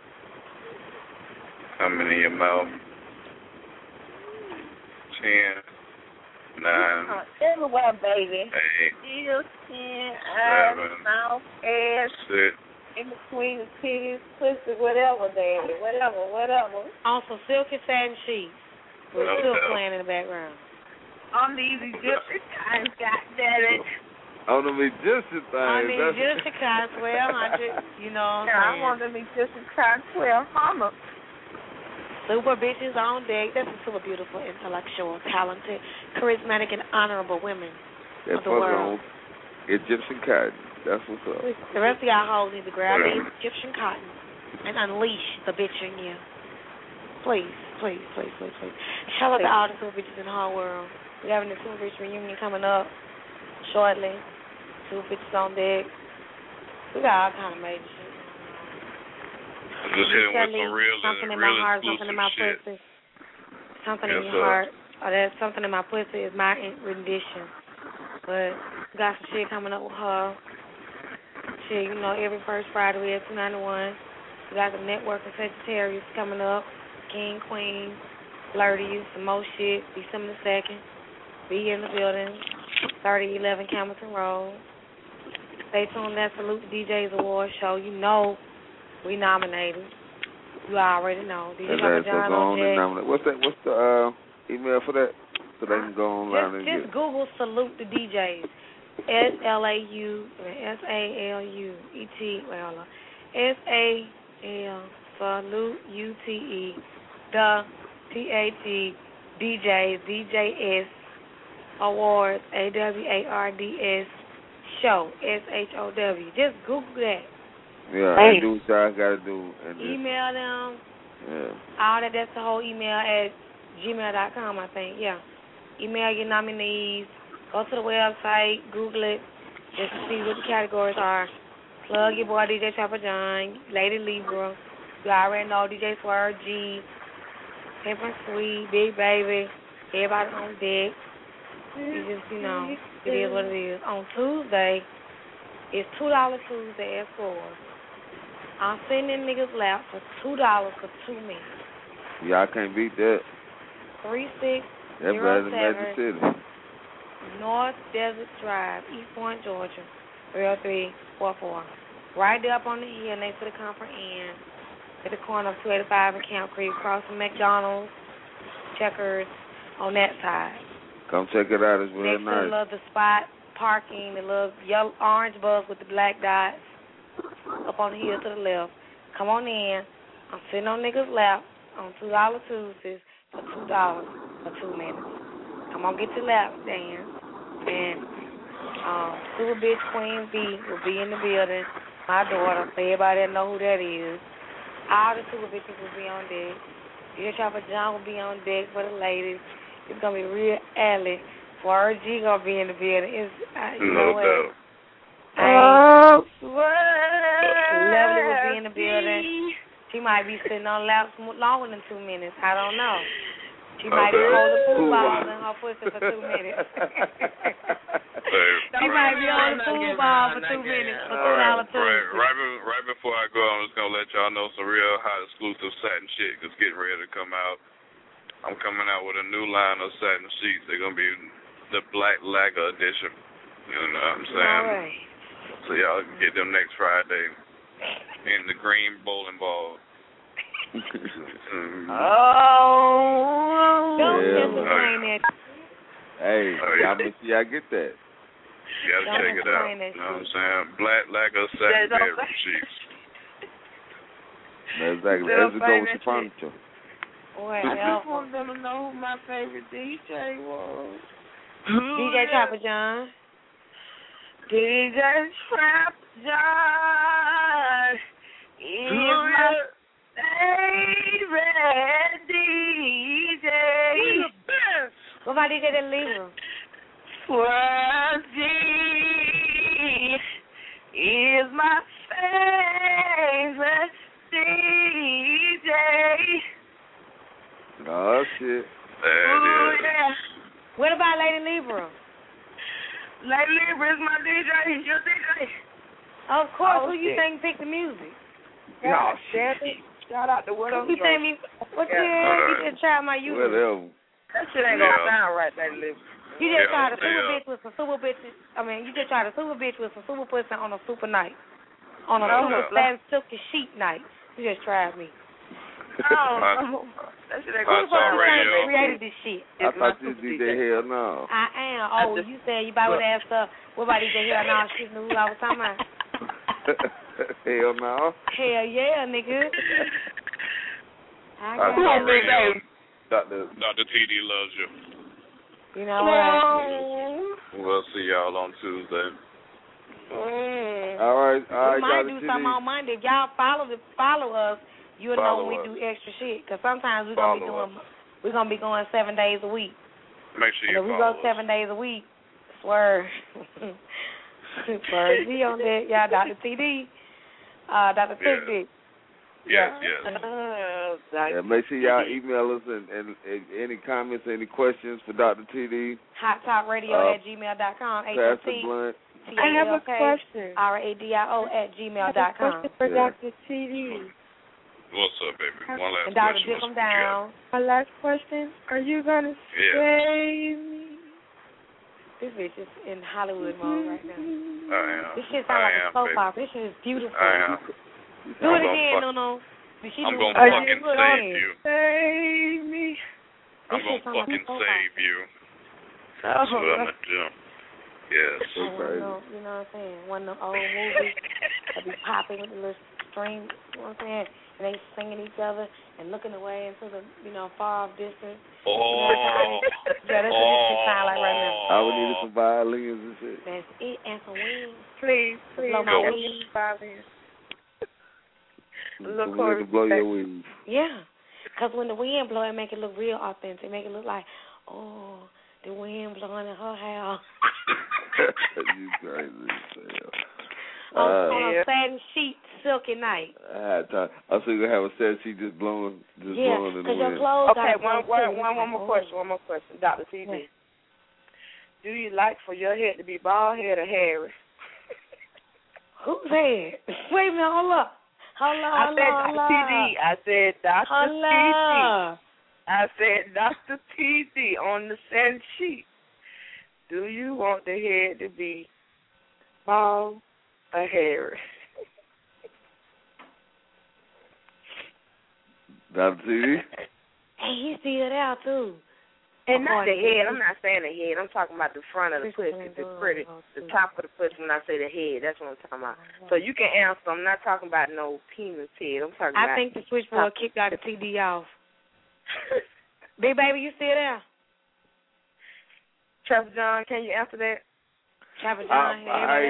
Speaker 13: Coming in your mouth. 10, 9.
Speaker 7: Everywhere, baby.
Speaker 13: 8.
Speaker 7: Ears, chin, eyes, mouth, ass.
Speaker 13: 6.
Speaker 7: In between the titties, pussy, whatever, daddy. Whatever.
Speaker 5: On some silky satin sheets. We're still playing in the background.
Speaker 7: On these Egyptian times, goddammit.
Speaker 6: On them Egyptian things.
Speaker 5: On the Egyptian kind, 1,200, you know what I'm saying?
Speaker 7: I want them Egyptian kind, 1,200.
Speaker 5: Super bitches on deck. That's a super beautiful, intellectual, talented, charismatic, and honorable women of the world.
Speaker 6: Egyptian cotton. That's what's up.
Speaker 5: The rest of y'all hoes need to grab these Egyptian cotton and unleash the bitch in you. Please. Shout out to all the super bitches in the whole world. We're having the super bitch reunion coming up shortly. Super bitches on deck. We got all kind of major shit.
Speaker 13: Just hitting with some real
Speaker 5: something in my heart, something in my pussy. Something in your heart. Or that something in my pussy is my rendition. But we got some shit coming up with her. Shit, you know, every first Friday we have 291. We got the network of Sagittarius coming up. King, Queen, Flirty, some more shit. December 2nd. Be in the building. 3011 Hamilton Road. Stay tuned. That Salute the DJs Award show. You know we nominated. You already know. DJ Papa John O'Jack.
Speaker 6: What's the email for that? So they can go online and
Speaker 5: just Google Salute the DJs. Salute UTE. The TAT DJs DJS Awards AWARDS show SHOW. Just Google that.
Speaker 6: Yeah, and do what y'all gotta do. And
Speaker 5: email them.
Speaker 6: Yeah.
Speaker 5: All that. That's the whole email at gmail.com, I think. Yeah. Email your nominees. Go to the website. Google it. Just to see what the categories are. Plug your boy DJ Chopper John, Lady Libra. You already know DJ Swerve G, Pimp and Sweet, Big Baby. Everybody on deck. You just, you know, it is what it is. On Tuesday, it's $2 Tuesday at 4. I'm sitting in niggas' lap for $2 for 2 minutes.
Speaker 6: Y'all can't beat that.
Speaker 5: 3607 North Desert Drive, East Point, Georgia, 30344. Right there up on the hill next to the Conference Inn, at the corner of 285 and Camp Creek, across from McDonald's, Checkers, on that side.
Speaker 6: Come check it out. It's real
Speaker 5: nice.
Speaker 6: Next
Speaker 5: to the spot parking, the little yellow orange bus with the black dots up on the hill to the left. Come on in. I'm sitting on niggas' lap on $2 Tuesdays for $2 for 2 minutes. Come on, get your lap dance. And Super Bitch Queen B will be in the building. My daughter, for everybody that know who that is. All the Super Bitches will be on deck. DJ Chopper John will be on deck for the ladies. It's going to be real alley. For RG going to be in the building. It's, you know what? Lovely will be in the building. She might be sitting on laps longer than 2 minutes. I don't know. She might be holding pool balls in her pussy for 2 minutes. She might be on the pool ball for 2 minutes for $2 Tuesday.
Speaker 13: Right before I go, I'm just going to let y'all know some real hot exclusive satin shit that's getting ready to come out. I'm coming out with a new line of satin sheets. They're going to be the Black Lager edition. You know what I'm saying?
Speaker 5: All right.
Speaker 13: So y'all can get them next Friday in the green bowling ball.
Speaker 5: Don't
Speaker 6: Hey, y'all make sure y'all get that.
Speaker 13: You gotta check it out. You know what I'm saying? Black Lager satin bedroom sheets.
Speaker 6: Exactly. As it goes with the furniture.
Speaker 7: I just want them to know who my favorite DJ was.
Speaker 5: DJ Trapper John.
Speaker 7: DJ Trapper John is my favorite DJ.
Speaker 5: Who's the best? What about DJ that Libra?
Speaker 7: Fuzzy is my favorite DJ.
Speaker 6: Oh, shit.
Speaker 7: Yeah.
Speaker 5: What about Lady Libra?
Speaker 7: Lady Libra is my DJ. Your DJ.
Speaker 5: Of course. Who you think picked the music?
Speaker 7: No, shit. Shout out to what else?
Speaker 5: You think me? What the hell? You just tried my YouTube.
Speaker 6: Whatever.
Speaker 7: That shit ain't gonna sound right, Lady Libra.
Speaker 5: You just tried to super bitch with some super bitches. I mean, you just tried to super bitch with some super pussy on a super night. On a super flat silky sheet night. You just tried me.
Speaker 7: That shit ain't gonna sound right.
Speaker 5: Who created this shit?
Speaker 6: I thought you DJ Hell No.
Speaker 5: I am. Oh, you said you about to ask her, what about DJ Hell No? She knew who I was talking about.
Speaker 6: Hell no.
Speaker 5: Hell yeah, nigga. I got
Speaker 13: Dr. TD loves you.
Speaker 5: You know what?
Speaker 13: We'll see y'all on Tuesday.
Speaker 6: All right.
Speaker 5: We might do something on Monday. If y'all follow us, you'll know when we do extra shit. Because sometimes we're gonna be going 7 days a week.
Speaker 13: Make sure you
Speaker 5: follow us. If we go 7 days a week, swear. Swear Z on that. Y'all, Dr. TD. Dr. TD.
Speaker 13: Yes.
Speaker 6: Yeah, make sure y'all email us and any comments, any questions for Dr. TD.
Speaker 5: HotTalkRadio@gmail.com.
Speaker 6: Pastor Blunt.
Speaker 7: I have a question.
Speaker 5: RADIO@gmail.com.
Speaker 7: Question for Dr. TD.
Speaker 13: What's up, baby? One last
Speaker 5: and Dr.
Speaker 13: question.
Speaker 5: Dick 'em down.
Speaker 7: My last question. Are you gonna save me?
Speaker 5: This bitch is in Hollywood mode right now.
Speaker 13: I am.
Speaker 5: This shit sound like a soap opera. This shit is beautiful.
Speaker 13: I am.
Speaker 5: Do it again, no.
Speaker 13: I'm gonna fucking save you.
Speaker 7: Save me.
Speaker 13: I'm gonna fucking save you. That's what I'm gonna do. Yes.
Speaker 5: You know what I'm saying? One of them old movies that be popping with the little string, you know what I'm saying? And they singing each other and looking away into the, far off distance.
Speaker 13: Oh.
Speaker 5: Yeah, that's what this shit sound like right now.
Speaker 6: I would need some violins and shit.
Speaker 5: That's it, and some wings.
Speaker 7: Please.
Speaker 5: Blow my wings.
Speaker 7: Violins.
Speaker 6: Blow your wings.
Speaker 5: Yeah. Because when the wind blow, it make it look real authentic. Make it look like, the wind blowing in her hair.
Speaker 6: You crazy.
Speaker 5: On a satin sheet, silky night.
Speaker 6: I was going to have a satin sheet just blowing in the wind.
Speaker 5: Your clothes
Speaker 7: one more question, Dr. TD. Do you like for your head to be bald head or hairy?
Speaker 5: Whose head? Wait a minute, hold up.
Speaker 7: I said Dr. TD on the satin sheet. Do you want the head to be bald or hairy?
Speaker 6: Dr. TD?
Speaker 5: Hey, he's still there, too.
Speaker 7: And not the head. I'm not saying the head. I'm talking about the front of the pussy. The pretty, the top of the pussy. When I say the head, that's what I'm talking about. So you can answer. I'm not talking about no penis head. I'm talking about.
Speaker 5: I think the switchboard kicked Dr. TD off. Big baby, you still there?
Speaker 7: Trapper John, can you answer that?
Speaker 5: Trapper John,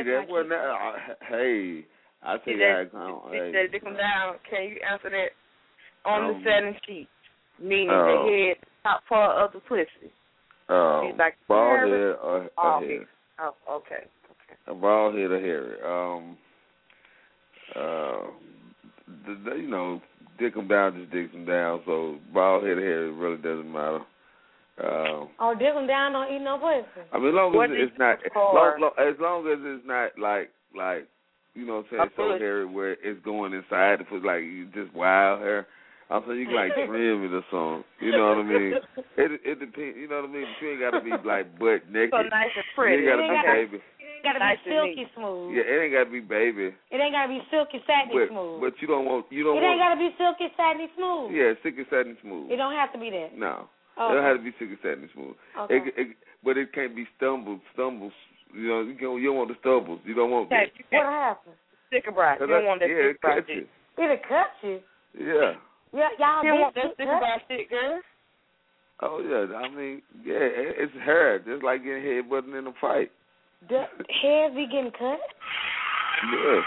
Speaker 6: hey, I think
Speaker 7: Dick 'em down. Can you answer that on the satin sheet? Meaning the head, top part of the pussy.
Speaker 6: Like bald head or hair?
Speaker 7: Oh, okay.
Speaker 6: A bald head or hairy? dick them down, just dick them down. So bald headed hair really doesn't matter.
Speaker 5: Dick them down, don't eat no pussy.
Speaker 6: I mean, as long as it's not, as long as it's not like you know what I'm saying, so hairy where it's going inside. If it's like you just wild hair, I'm saying you can like trim it or something. You know what I mean? It depends. You know what I mean? But you ain't got to be like butt naked.
Speaker 7: So nice and pretty.
Speaker 6: You ain't got to be baby.
Speaker 5: It ain't got to be silky smooth.
Speaker 6: Yeah, it ain't got to be baby.
Speaker 5: It ain't got to be silky satiny smooth.
Speaker 6: But you don't want.
Speaker 5: It ain't got to be silky satiny smooth.
Speaker 6: Yeah, silky satiny smooth.
Speaker 5: It don't have to be that.
Speaker 6: No.
Speaker 5: Okay.
Speaker 6: It don't have to be silky satiny smooth.
Speaker 5: Okay.
Speaker 6: But it can't be stumbles. You know, you don't want the stubbles. You don't want that.
Speaker 5: What happened?
Speaker 7: Sticker brush. You don't want that sticker brush.
Speaker 5: It'll cut you.
Speaker 6: Yeah.
Speaker 5: Yeah, y'all
Speaker 7: don't want that sticker brush shit, girl.
Speaker 6: Oh yeah, I mean, yeah, it's hair, just like getting headbutted in a fight.
Speaker 5: The hair be getting cut?
Speaker 6: Yeah.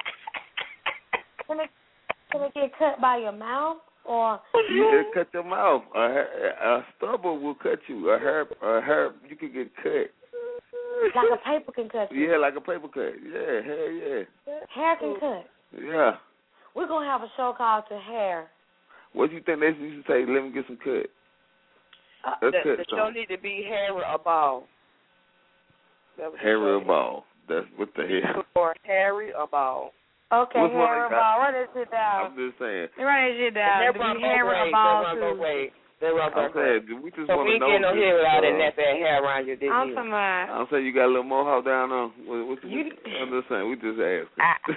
Speaker 5: Can it get cut by your mouth or?
Speaker 6: Yeah, cut your mouth. A stubble will cut you. A hair, you can get cut.
Speaker 5: Like a paper can cut you.
Speaker 6: Yeah, like a paper cut. Yeah, hair, yeah.
Speaker 5: Hair can cut.
Speaker 6: Yeah.
Speaker 5: We're gonna have a show called The Hair.
Speaker 6: What do you think they used to say? Let me get some cut.
Speaker 7: The show need to be hair or ball.
Speaker 6: Hair or ball. That's what the hair.
Speaker 7: Or Harry or ball.
Speaker 5: Okay, hair or ball. Run that shit down.
Speaker 6: I'm just saying.
Speaker 5: Run that shit down.
Speaker 7: They're hair or ball too. They're
Speaker 6: we just want to know.
Speaker 7: We get no hair without that hair around your dick.
Speaker 5: I'm
Speaker 6: saying you got a little mohawk down on. I'm just saying. We just asking.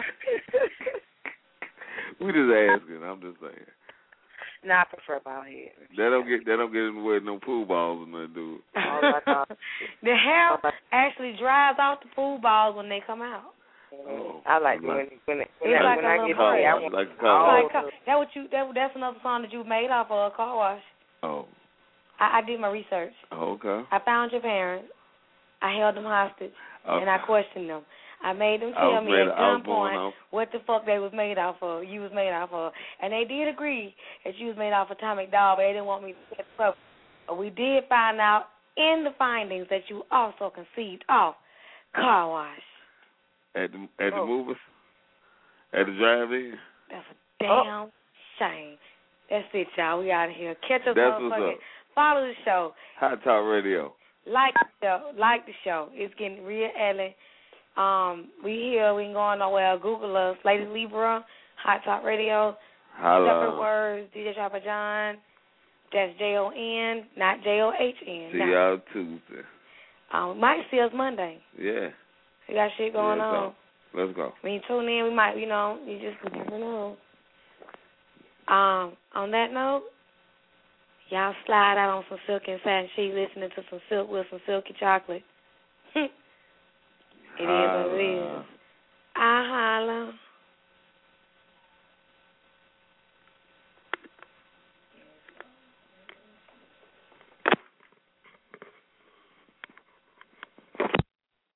Speaker 6: We just asking. I'm just saying.
Speaker 7: No, I prefer bald head.
Speaker 6: They don't get in the way of no pool balls or nothing, dude.
Speaker 7: Oh my God.
Speaker 5: The hair actually dries off the pool balls when they come out.
Speaker 6: Oh,
Speaker 7: I like when I get
Speaker 5: hair.
Speaker 7: I want
Speaker 6: like a car wash.
Speaker 5: That's another song that you made off of a car wash.
Speaker 6: Oh.
Speaker 5: I did my research.
Speaker 6: Oh, okay.
Speaker 5: I found your parents. I held them hostage, and I questioned them. I made them tell me at gunpoint what the fuck they was made off of, you was made off of. And they did agree that you was made off of Atomic Doll, but they didn't want me to get up. But we did find out in the findings that you also conceived off car wash.
Speaker 6: At the movies? At the drive-in?
Speaker 5: That's a damn shame. That's it, y'all. We out of here. Catch us
Speaker 6: motherfucking.
Speaker 5: Follow the show.
Speaker 6: Hot Talk Radio.
Speaker 5: Like the show. It's getting real early. We here. We ain't going nowhere. Google us. Lady Libra, Hot Talk Radio.
Speaker 6: Hello.
Speaker 5: Separate words. DJ Chopper John. That's Jon, not JOHN.
Speaker 6: See y'all Tuesday.
Speaker 5: Might see us Monday.
Speaker 6: Yeah.
Speaker 5: We got shit going on.
Speaker 6: Let's go.
Speaker 5: When you tune in, we might, you just never know. On that note, y'all slide out on some silk and satin sheet listening to some silk with some silky chocolate. It is what it is.